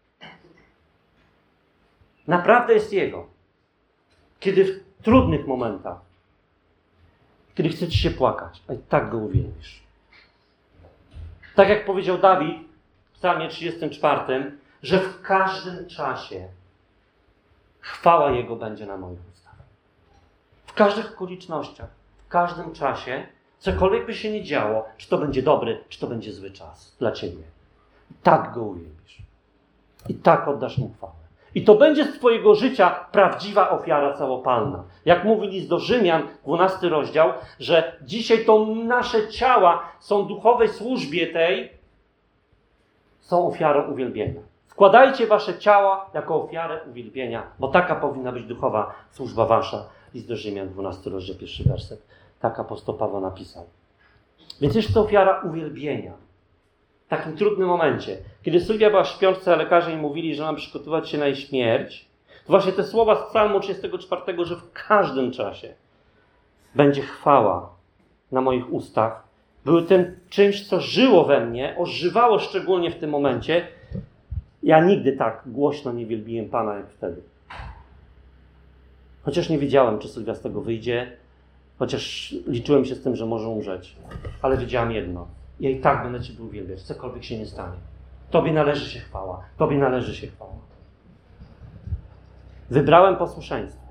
S1: Naprawdę jest Jego. Kiedy w trudnych momentach, kiedy chce Ci się płakać, a i tak Go uwielbisz. Tak jak powiedział Dawid w psalmie trzydziestym czwartym, że w każdym czasie chwała Jego będzie na moich ustach. W każdych okolicznościach, w każdym czasie, cokolwiek by się nie działo, czy to będzie dobry, czy to będzie zły czas dla Ciebie. I tak Go uwielbisz. I tak oddasz Mu chwałę. I to będzie z Twojego życia prawdziwa ofiara całopalna. Jak mówi list do Rzymian, dwunasty rozdział, że dzisiaj to nasze ciała są duchowej służbie tej, są ofiarą uwielbienia. Składajcie wasze ciała jako ofiarę uwielbienia, bo taka powinna być duchowa służba wasza. List do Rzymian, dwunasty rozdział, pierwszy werset. Tak apostoł Paweł napisał. Więc jest to ofiara uwielbienia. W takim trudnym momencie. Kiedy Sylwia była w śpiączce, a lekarze jej mówili, że ma przygotować się na jej śmierć, to właśnie te słowa z psalmu trzydziestego czwartego, że w każdym czasie będzie chwała na moich ustach, były tym czymś, co żyło we mnie, ożywało szczególnie w tym momencie. Ja nigdy tak głośno nie wielbiłem Pana jak wtedy. Chociaż nie wiedziałem, czy Sylwia z tego wyjdzie, chociaż liczyłem się z tym, że może umrzeć. Ale wiedziałem jedno. Ja i tak będę Ciebie uwielbiać, cokolwiek się nie stanie. Tobie należy się chwała. Tobie należy się chwała. Wybrałem posłuszeństwo.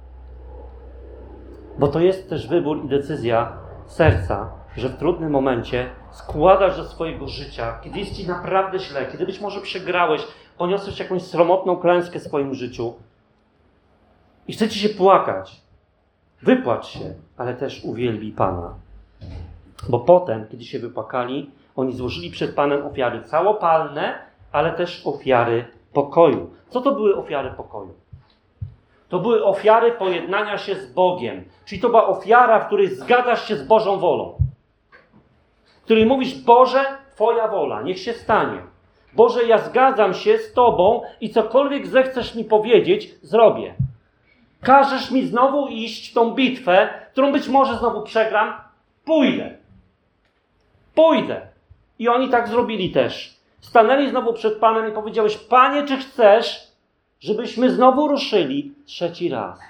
S1: Bo to jest też wybór i decyzja serca, że w trudnym momencie składasz do swojego życia, kiedy jest Ci naprawdę źle, kiedy być może przegrałeś, poniosłeś jakąś sromotną klęskę w swoim życiu i chce Ci się płakać. Wypłacz się, ale też uwielbij Pana. Bo potem, kiedy się wypłakali, oni złożyli przed Panem ofiary całopalne, ale też ofiary pokoju. Co to były ofiary pokoju? To były ofiary pojednania się z Bogiem. Czyli to była ofiara, w której zgadzasz się z Bożą wolą. W której mówisz, Boże, Twoja wola, niech się stanie. Boże, ja zgadzam się z Tobą i cokolwiek zechcesz mi powiedzieć, zrobię. Każesz mi znowu iść w tą bitwę, którą być może znowu przegram, pójdę. Pójdę. I oni tak zrobili też. Stanęli znowu przed Panem i powiedziałeś, Panie, czy chcesz, żebyśmy znowu ruszyli trzeci raz?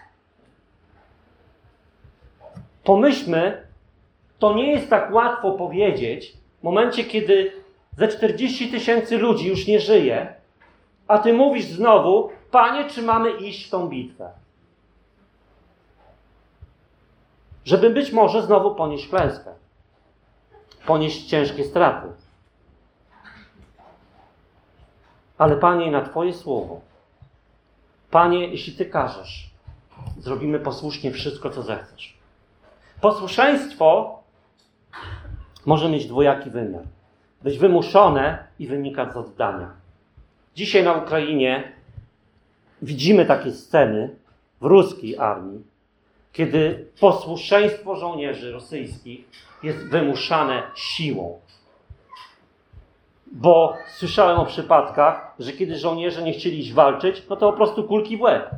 S1: Pomyślmy, to nie jest tak łatwo powiedzieć w momencie, kiedy ze czterdzieści tysięcy ludzi już nie żyje, a Ty mówisz znowu, Panie, czy mamy iść w tą bitwę? Żeby być może znowu ponieść klęskę. Ponieść ciężkie straty. Ale Panie, na Twoje słowo, Panie, jeśli Ty każesz, zrobimy posłusznie wszystko, co zechcesz. Posłuszeństwo może mieć dwojaki wymiar. Być wymuszone i wynikać z oddania. Dzisiaj na Ukrainie widzimy takie sceny w ruskiej armii, kiedy posłuszeństwo żołnierzy rosyjskich jest wymuszane siłą. Bo słyszałem o przypadkach, że kiedy żołnierze nie chcieli iść walczyć, no to po prostu kulki w łeb.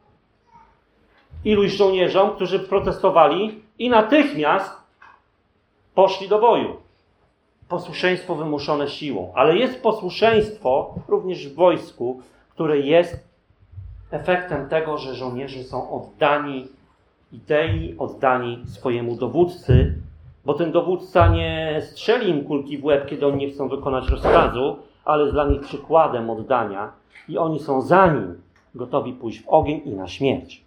S1: Iluś żołnierzom, którzy protestowali i natychmiast poszli do boju. posłuszeństwo wymuszone siłą, ale jest posłuszeństwo również w wojsku, które jest efektem tego, że żołnierze są oddani idei, oddani swojemu dowódcy, bo ten dowódca nie strzeli im kulki w łeb, kiedy oni nie chcą wykonać rozkazu, ale jest dla nich przykładem oddania i oni są za nim gotowi pójść w ogień i na śmierć.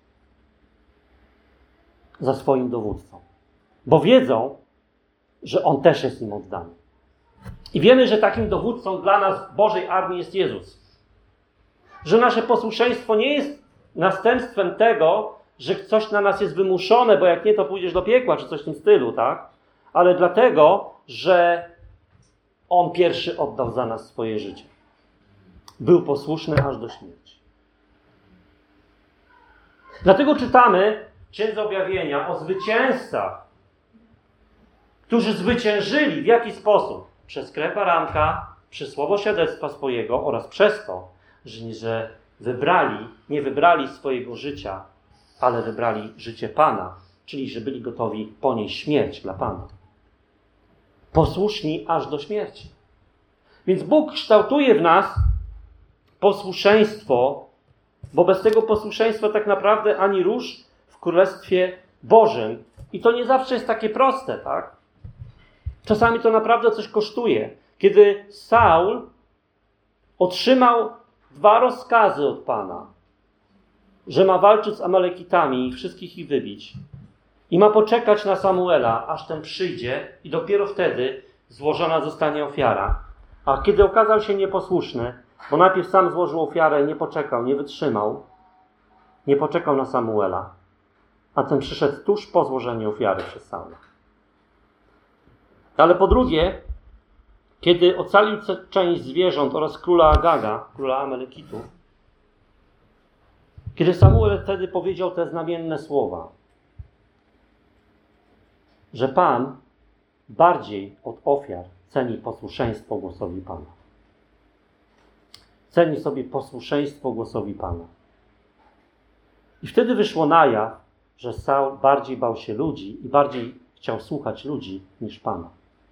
S1: Za swoim dowódcą. Bo wiedzą, że on też jest im oddany. I wiemy, że takim dowódcą dla nas w Bożej armii jest Jezus. Że nasze posłuszeństwo nie jest następstwem tego, że coś na nas jest wymuszone, bo jak nie, to pójdziesz do piekła, czy coś w tym stylu, tak? Ale dlatego, że On pierwszy oddał za nas swoje życie. Był posłuszny aż do śmierci. Dlatego czytamy w Księdze Objawienia o zwycięzcach, którzy zwyciężyli w jaki sposób? Przez krew baranka, przez słowo świadectwa swojego oraz przez to, że, że wybrali, nie wybrali swojego życia, ale wybrali życie Pana, czyli że byli gotowi ponieść śmierć dla Pana. Posłuszni aż do śmierci. Więc Bóg kształtuje w nas posłuszeństwo, bo bez tego posłuszeństwa tak naprawdę ani rusz w Królestwie Bożym. I to nie zawsze jest takie proste, tak? Czasami to naprawdę coś kosztuje. Kiedy Saul otrzymał dwa rozkazy od Pana, że ma walczyć z Amalekitami i wszystkich ich wybić, i ma poczekać na Samuela, aż ten przyjdzie i dopiero wtedy złożona zostanie ofiara. A kiedy okazał się nieposłuszny, bo najpierw sam złożył ofiarę, nie poczekał, nie wytrzymał, nie poczekał na Samuela, a ten przyszedł tuż po złożeniu ofiary przez Saula. Ale po drugie, kiedy ocalił część zwierząt oraz króla Agaga, króla Amalekitów, kiedy Samuel wtedy powiedział te znamienne słowa, że Pan bardziej od ofiar ceni posłuszeństwo głosowi Pana. Ceni sobie posłuszeństwo głosowi Pana. I wtedy wyszło na jaw, że Saul bardziej bał się ludzi i bardziej chciał słuchać ludzi niż Pana.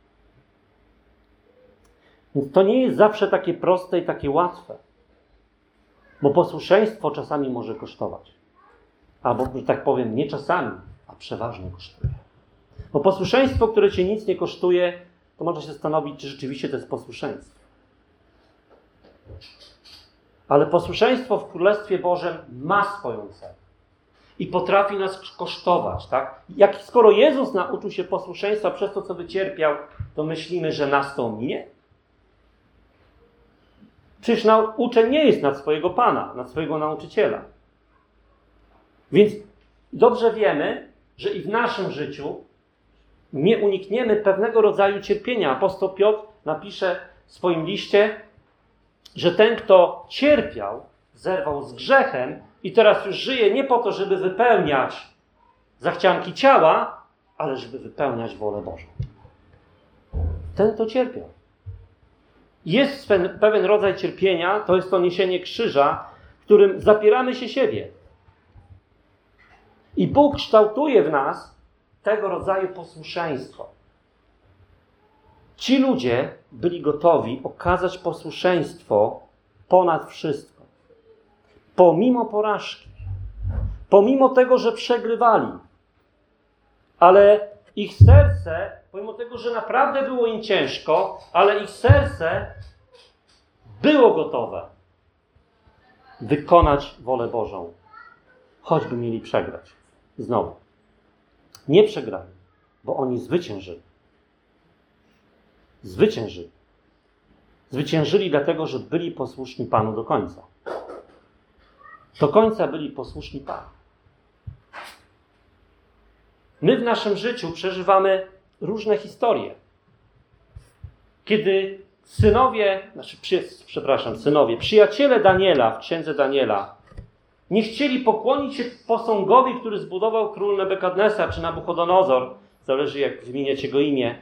S1: Więc to nie jest zawsze takie proste i takie łatwe. Bo posłuszeństwo czasami może kosztować. Albo, że tak powiem, nie czasami, a przeważnie kosztuje. Bo posłuszeństwo, które cię nic nie kosztuje, to można się zastanowić, czy rzeczywiście to jest posłuszeństwo. Ale posłuszeństwo w Królestwie Bożym ma swoją cenę. I potrafi nas kosztować, tak? Jak skoro Jezus nauczył się posłuszeństwa przez to, co wycierpiał, to myślimy, że nas to ominie? Przecież uczeń nie jest nad swojego Pana, nad swojego nauczyciela. Więc dobrze wiemy, że i w naszym życiu nie unikniemy pewnego rodzaju cierpienia. Apostoł Piotr napisze w swoim liście, że ten, kto cierpiał, zerwał z grzechem i teraz już żyje nie po to, żeby wypełniać zachcianki ciała, ale żeby wypełniać wolę Bożą. Ten, kto cierpiał. Jest pewien rodzaj cierpienia, to jest to niesienie krzyża, w którym zapieramy się siebie. I Bóg kształtuje w nas tego rodzaju posłuszeństwo. Ci ludzie byli gotowi okazać posłuszeństwo ponad wszystko. Pomimo porażki. Pomimo tego, że przegrywali. Ale ich serce, pomimo tego, że naprawdę było im ciężko, ale ich serce było gotowe wykonać wolę Bożą. Choćby mieli przegrać. Znowu. Nie przegrali, bo oni zwyciężyli. Zwyciężyli. Zwyciężyli dlatego, że byli posłuszni Panu do końca. Do końca byli posłuszni Panu. My w naszym życiu przeżywamy różne historie. Kiedy synowie, znaczy, przy, przepraszam, synowie, przyjaciele Daniela w księdze Daniela nie chcieli pokłonić się posągowi, który zbudował król Nebukadnesar czy Nabuchodonozor, zależy jak wymieniać jego imię.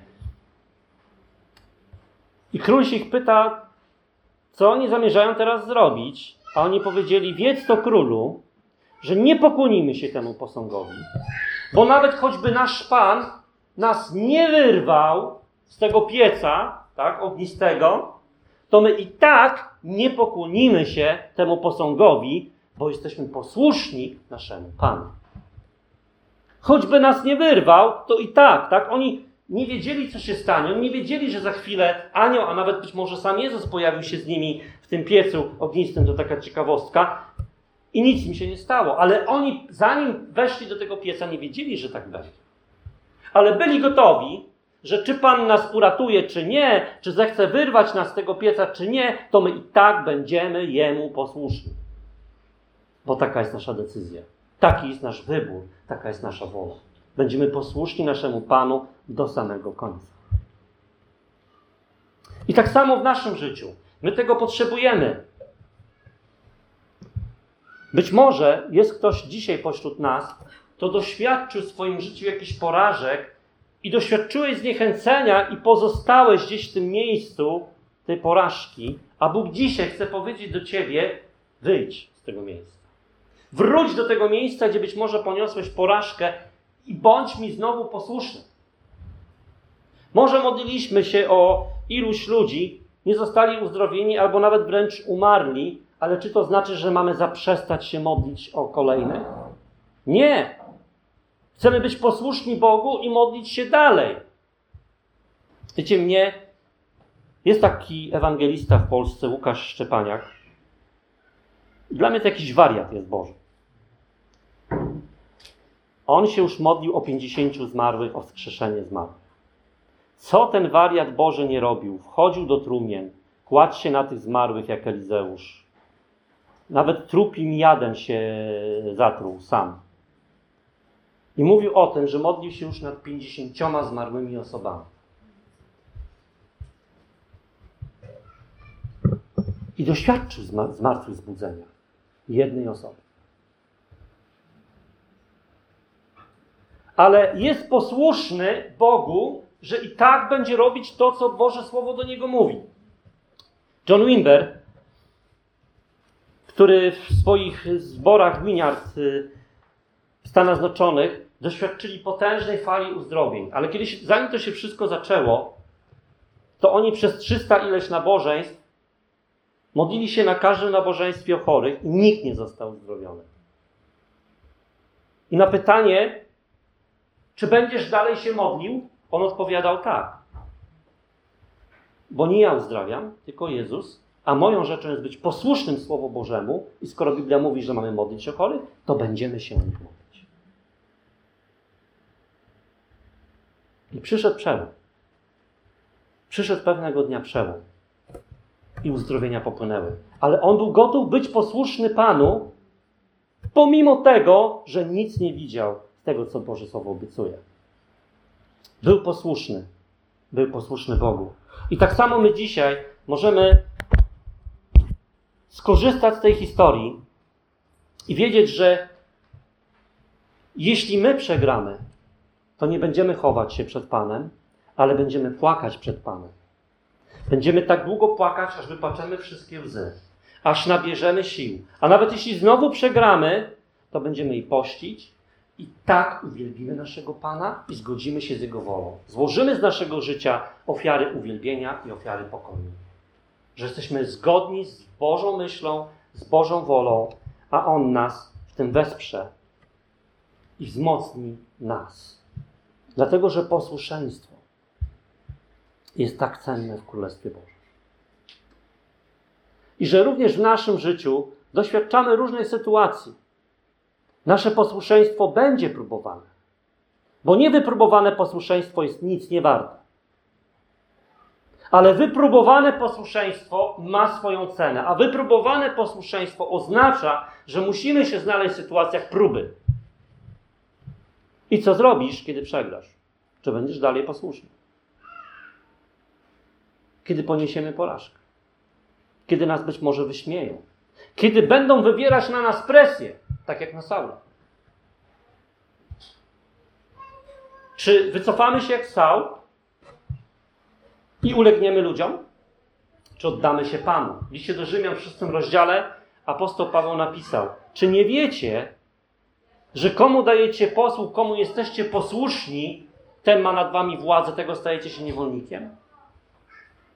S1: I król się ich pyta, co oni zamierzają teraz zrobić, a oni powiedzieli, wiedz to królu, że nie pokłonimy się temu posągowi, bo nawet choćby nasz Pan nas nie wyrwał z tego pieca, tak, ognistego, to my i tak nie pokłonimy się temu posągowi, bo jesteśmy posłuszni naszemu Panu. Choćby nas nie wyrwał, to i tak, tak? Oni nie wiedzieli, co się stanie. Oni nie wiedzieli, że za chwilę anioł, a nawet być może sam Jezus pojawił się z nimi w tym piecu ognistym, to taka ciekawostka. I nic im się nie stało. Ale oni, zanim weszli do tego pieca, nie wiedzieli, że tak będzie. Ale byli gotowi, że czy Pan nas uratuje, czy nie, czy zechce wyrwać nas z tego pieca, czy nie, to my i tak będziemy Jemu posłuszni. Bo taka jest nasza decyzja. Taki jest nasz wybór. Taka jest nasza wola. Będziemy posłuszni naszemu Panu do samego końca. I tak samo w naszym życiu. My tego potrzebujemy. Być może jest ktoś dzisiaj pośród nas, kto doświadczył w swoim życiu jakichś porażek i doświadczyłeś zniechęcenia i pozostałeś gdzieś w tym miejscu tej porażki, a Bóg dzisiaj chce powiedzieć do ciebie, wyjdź z tego miejsca. Wróć do tego miejsca, gdzie być może poniosłeś porażkę i bądź mi znowu posłuszny. Może modliliśmy się o iluś ludzi, nie zostali uzdrowieni albo nawet wręcz umarli, ale czy to znaczy, że mamy zaprzestać się modlić o kolejnych? Nie. Chcemy być posłuszni Bogu i modlić się dalej. Wiecie, mnie jest taki ewangelista w Polsce, Łukasz Szczepaniak. Dla mnie to jakiś wariat jest Boży. On się już modlił o pięćdziesięciu zmarłych, o wskrzeszenie zmarłych. Co ten wariat Boży nie robił? Wchodził do trumien, kładł się na tych zmarłych jak Elizeusz. Nawet trupim jadem się zatruł sam. I mówił o tym, że modlił się już nad pięćdziesięcioma zmarłymi osobami. I doświadczył zmartwychwzbudzenia jednej osoby. Ale jest posłuszny Bogu, że i tak będzie robić to, co Boże Słowo do niego mówi. John Wimber, który w swoich zborach winiard w Stanach Zjednoczonych doświadczyli potężnej fali uzdrowień. Ale kiedyś, zanim to się wszystko zaczęło, to oni przez trzysta ileś nabożeństw modlili się na każdym nabożeństwie o chorych i nikt nie został uzdrowiony. I na pytanie, czy będziesz dalej się modlił, on odpowiadał tak. Bo nie ja uzdrawiam, tylko Jezus, a moją rzeczą jest być posłusznym Słowu Bożemu i skoro Biblia mówi, że mamy modlić się o chorych, to będziemy się o nich modlić. I przyszedł przełom. Przyszedł pewnego dnia przełom. I uzdrowienia popłynęły. Ale on był gotów być posłuszny Panu, pomimo tego, że nic nie widział z tego, co Boże Słowo obiecuje. Był posłuszny. Był posłuszny Bogu. I tak samo my dzisiaj możemy skorzystać z tej historii i wiedzieć, że jeśli my przegramy, to nie będziemy chować się przed Panem, ale będziemy płakać przed Panem. Będziemy tak długo płakać, aż wypłaczemy wszystkie łzy, aż nabierzemy sił. A nawet jeśli znowu przegramy, to będziemy i pościć i tak uwielbimy naszego Pana i zgodzimy się z Jego wolą. Złożymy z naszego życia ofiary uwielbienia i ofiary pokoju. Że jesteśmy zgodni z Bożą myślą, z Bożą wolą, a On nas w tym wesprze i wzmocni nas. Dlatego, że posłuszeństwo jest tak cenne w Królestwie Bożym. I że również w naszym życiu doświadczamy różnych sytuacji. Nasze posłuszeństwo będzie próbowane. Bo niewypróbowane posłuszeństwo jest nic nie warte. Ale wypróbowane posłuszeństwo ma swoją cenę. A wypróbowane posłuszeństwo oznacza, że musimy się znaleźć w sytuacjach próby. I co zrobisz, kiedy przegrasz? Czy będziesz dalej posłuszny? Kiedy poniesiemy porażkę? Kiedy nas być może wyśmieją? Kiedy będą wywierać na nas presję, tak jak na Saula? Czy wycofamy się jak Saul i ulegniemy ludziom? Czy oddamy się Panu? W liście do Rzymian w szóstym rozdziale apostoł Paweł napisał: czy nie wiecie, że komu dajecie posłuch, komu jesteście posłuszni, ten ma nad wami władzę, tego stajecie się niewolnikiem?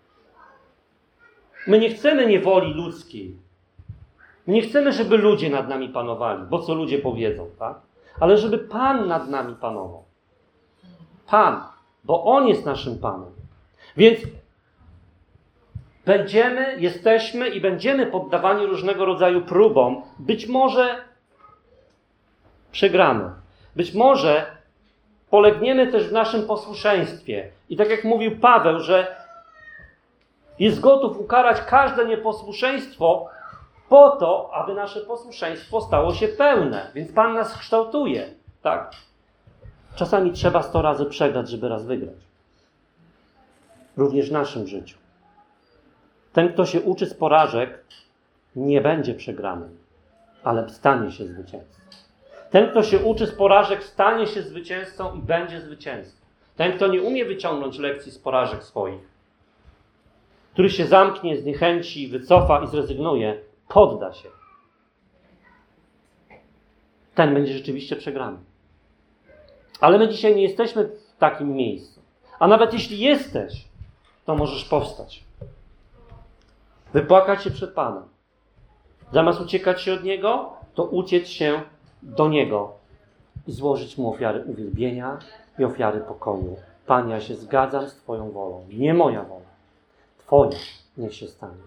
S1: My nie chcemy niewoli ludzkiej. My nie chcemy, żeby ludzie nad nami panowali, bo co ludzie powiedzą, tak? Ale żeby Pan nad nami panował. Pan, bo On jest naszym Panem. Więc będziemy, jesteśmy i będziemy poddawani różnego rodzaju próbom. Być może przegramy. Być może polegniemy też w naszym posłuszeństwie. I tak jak mówił Paweł, że jest gotów ukarać każde nieposłuszeństwo po to, aby nasze posłuszeństwo stało się pełne. Więc Pan nas kształtuje. Tak? Czasami trzeba sto razy przegrać, żeby raz wygrać. Również w naszym życiu. Ten, kto się uczy z porażek, nie będzie przegrany, ale stanie się zwycięzcą. Ten, kto się uczy z porażek, stanie się zwycięzcą i będzie zwycięzcą. Ten, kto nie umie wyciągnąć lekcji z porażek swoich, który się zamknie, zniechęci, wycofa i zrezygnuje, podda się. Ten będzie rzeczywiście przegrany. Ale my dzisiaj nie jesteśmy w takim miejscu. A nawet jeśli jesteś, to możesz powstać. Wypłakać się przed Panem. Zamiast uciekać się od Niego, to uciec się do Niego i złożyć Mu ofiary uwielbienia i ofiary pokoju. Panie, ja się zgadzam z Twoją wolą. Nie moja wola. Twoja niech się stanie.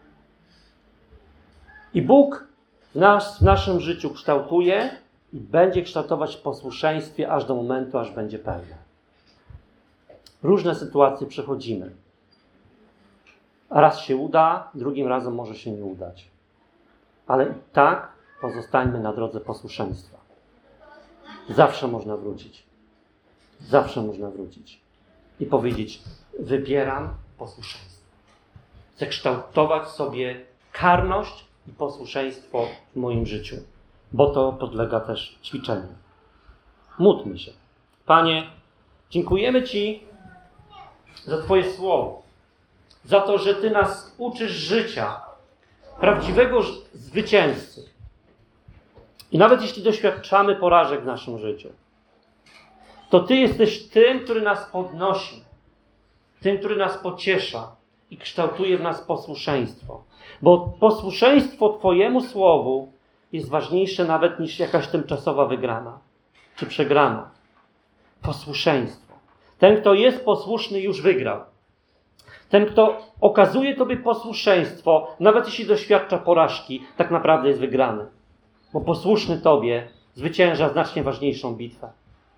S1: I Bóg nas w naszym życiu kształtuje i będzie kształtować w posłuszeństwie aż do momentu, aż będzie pełne. Różne sytuacje przechodzimy. Raz się uda, drugim razem może się nie udać. Ale i tak pozostańmy na drodze posłuszeństwa. Zawsze można wrócić. Zawsze można wrócić. I powiedzieć, wybieram posłuszeństwo. Chcę kształtować sobie karność i posłuszeństwo w moim życiu. Bo to podlega też ćwiczeniu. Módlmy się. Panie, dziękujemy Ci za Twoje słowo. Za to, że Ty nas uczysz życia, prawdziwego zwycięzcy. I nawet jeśli doświadczamy porażek w naszym życiu, to Ty jesteś tym, który nas podnosi, tym, który nas pociesza i kształtuje w nas posłuszeństwo. Bo posłuszeństwo Twojemu słowu jest ważniejsze nawet niż jakaś tymczasowa wygrana czy przegrana. Posłuszeństwo. Ten, kto jest posłuszny, już wygrał. Ten, kto okazuje Tobie posłuszeństwo, nawet jeśli doświadcza porażki, tak naprawdę jest wygrany. Bo posłuszny Tobie zwycięża znacznie ważniejszą bitwę.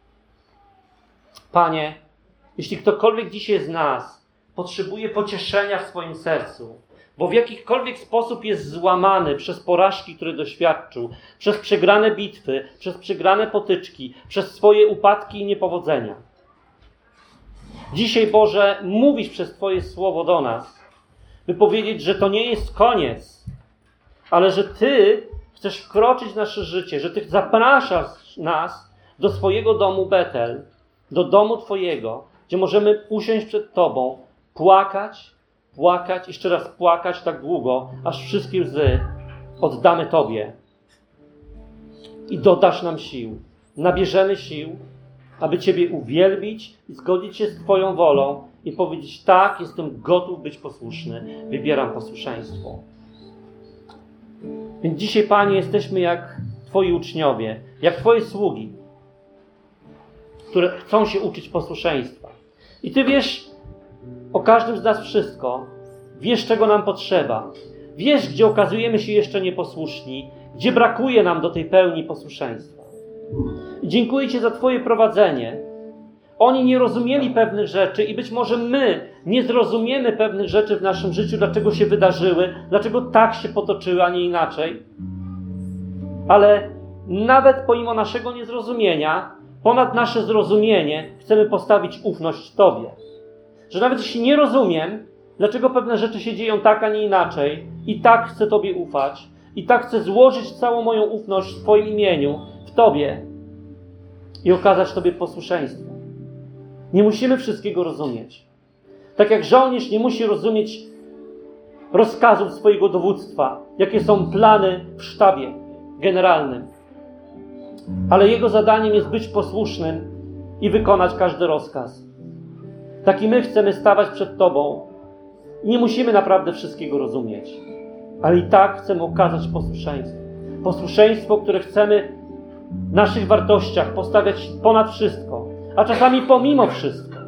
S1: Panie, jeśli ktokolwiek dzisiaj z nas potrzebuje pocieszenia w swoim sercu, bo w jakikolwiek sposób jest złamany przez porażki, które doświadczył, przez przegrane bitwy, przez przegrane potyczki, przez swoje upadki i niepowodzenia. Dzisiaj, Boże, mówisz przez Twoje słowo do nas, by powiedzieć, że to nie jest koniec, ale że Ty chcesz wkroczyć w nasze życie, że Ty zapraszasz nas do swojego domu Betel, do domu Twojego, gdzie możemy usiąść przed Tobą, płakać, płakać, jeszcze raz płakać tak długo, aż wszystkie łzy oddamy Tobie. I dodasz nam sił. Nabierzemy sił, aby Ciebie uwielbić i zgodzić się z Twoją wolą i powiedzieć, tak, jestem gotów być posłuszny. Wybieram posłuszeństwo. Więc dzisiaj, Panie, jesteśmy jak Twoi uczniowie, jak Twoje sługi, które chcą się uczyć posłuszeństwa. I Ty wiesz o każdym z nas wszystko. Wiesz, czego nam potrzeba. Wiesz, gdzie okazujemy się jeszcze nieposłuszni, gdzie brakuje nam do tej pełni posłuszeństwa. I dziękuję Ci za Twoje prowadzenie. Oni nie rozumieli pewnych rzeczy i być może my nie zrozumiemy pewnych rzeczy w naszym życiu, dlaczego się wydarzyły, dlaczego tak się potoczyły, a nie inaczej. Ale nawet pomimo naszego niezrozumienia, ponad nasze zrozumienie, chcemy postawić ufność Tobie. Że nawet jeśli nie rozumiem, dlaczego pewne rzeczy się dzieją tak, a nie inaczej, i tak chcę Tobie ufać, i tak chcę złożyć całą moją ufność w Twoim imieniu, w Tobie i okazać Tobie posłuszeństwo. Nie musimy wszystkiego rozumieć. Tak jak żołnierz nie musi rozumieć rozkazów swojego dowództwa, jakie są plany w sztabie generalnym. Ale jego zadaniem jest być posłusznym i wykonać każdy rozkaz. Tak i my chcemy stawać przed Tobą I nie musimy naprawdę wszystkiego rozumieć. Ale i tak chcemy okazać posłuszeństwo. Posłuszeństwo, które chcemy w naszych wartościach postawiać ponad wszystko, a czasami pomimo wszystko.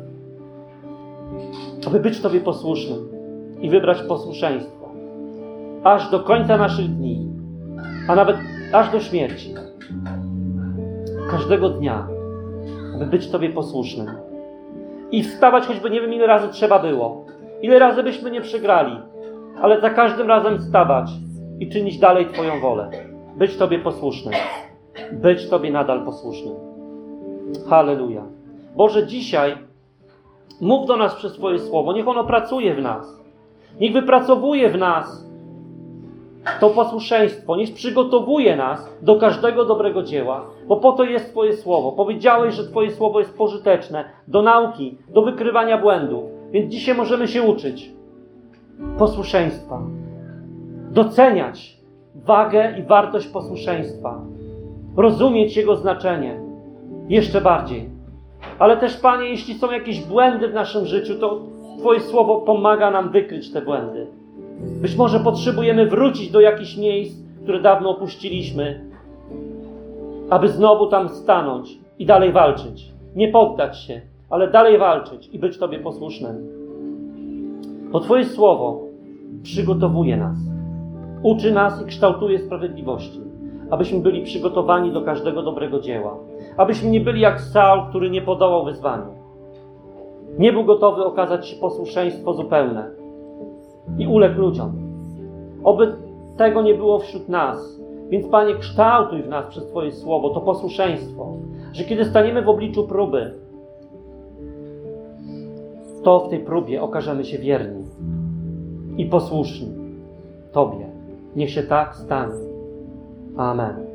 S1: Aby być Tobie posłusznym i wybrać posłuszeństwo. Aż do końca naszych dni, a nawet aż do śmierci. Każdego dnia, aby być Tobie posłusznym. I wstawać choćby nie wiem ile razy trzeba było. Ile razy byśmy nie przegrali. Ale za każdym razem wstawać i czynić dalej Twoją wolę. Być Tobie posłusznym. Być Tobie nadal posłusznym. Halleluja. Boże, dzisiaj mów do nas przez Twoje słowo. Niech ono pracuje w nas. Niech wypracowuje w nas to posłuszeństwo. Niech przygotowuje nas do każdego dobrego dzieła. Bo po to jest Twoje słowo. Powiedziałeś, że Twoje słowo jest pożyteczne do nauki, do wykrywania błędów. Więc dzisiaj możemy się uczyć posłuszeństwa. Doceniać wagę i wartość posłuszeństwa. Rozumieć jego znaczenie. Jeszcze bardziej. Ale też, Panie, jeśli są jakieś błędy w naszym życiu, to Twoje słowo pomaga nam wykryć te błędy. Być może potrzebujemy wrócić do jakichś miejsc, które dawno opuściliśmy, aby znowu tam stanąć i dalej walczyć. Nie poddać się, ale dalej walczyć i być Tobie posłusznym. Bo Twoje słowo przygotowuje nas. Uczy nas i kształtuje sprawiedliwości. Abyśmy byli przygotowani do każdego dobrego dzieła. Abyśmy nie byli jak Saul, który nie podołał wyzwaniu. Nie był gotowy okazać się posłuszeństwo zupełne. I uległ ludziom. Oby tego nie było wśród nas. Więc, Panie, kształtuj w nas przez Twoje słowo to posłuszeństwo. Że kiedy staniemy w obliczu próby, to w tej próbie okażemy się wierni i posłuszni Tobie. Niech się tak stanie. Amen.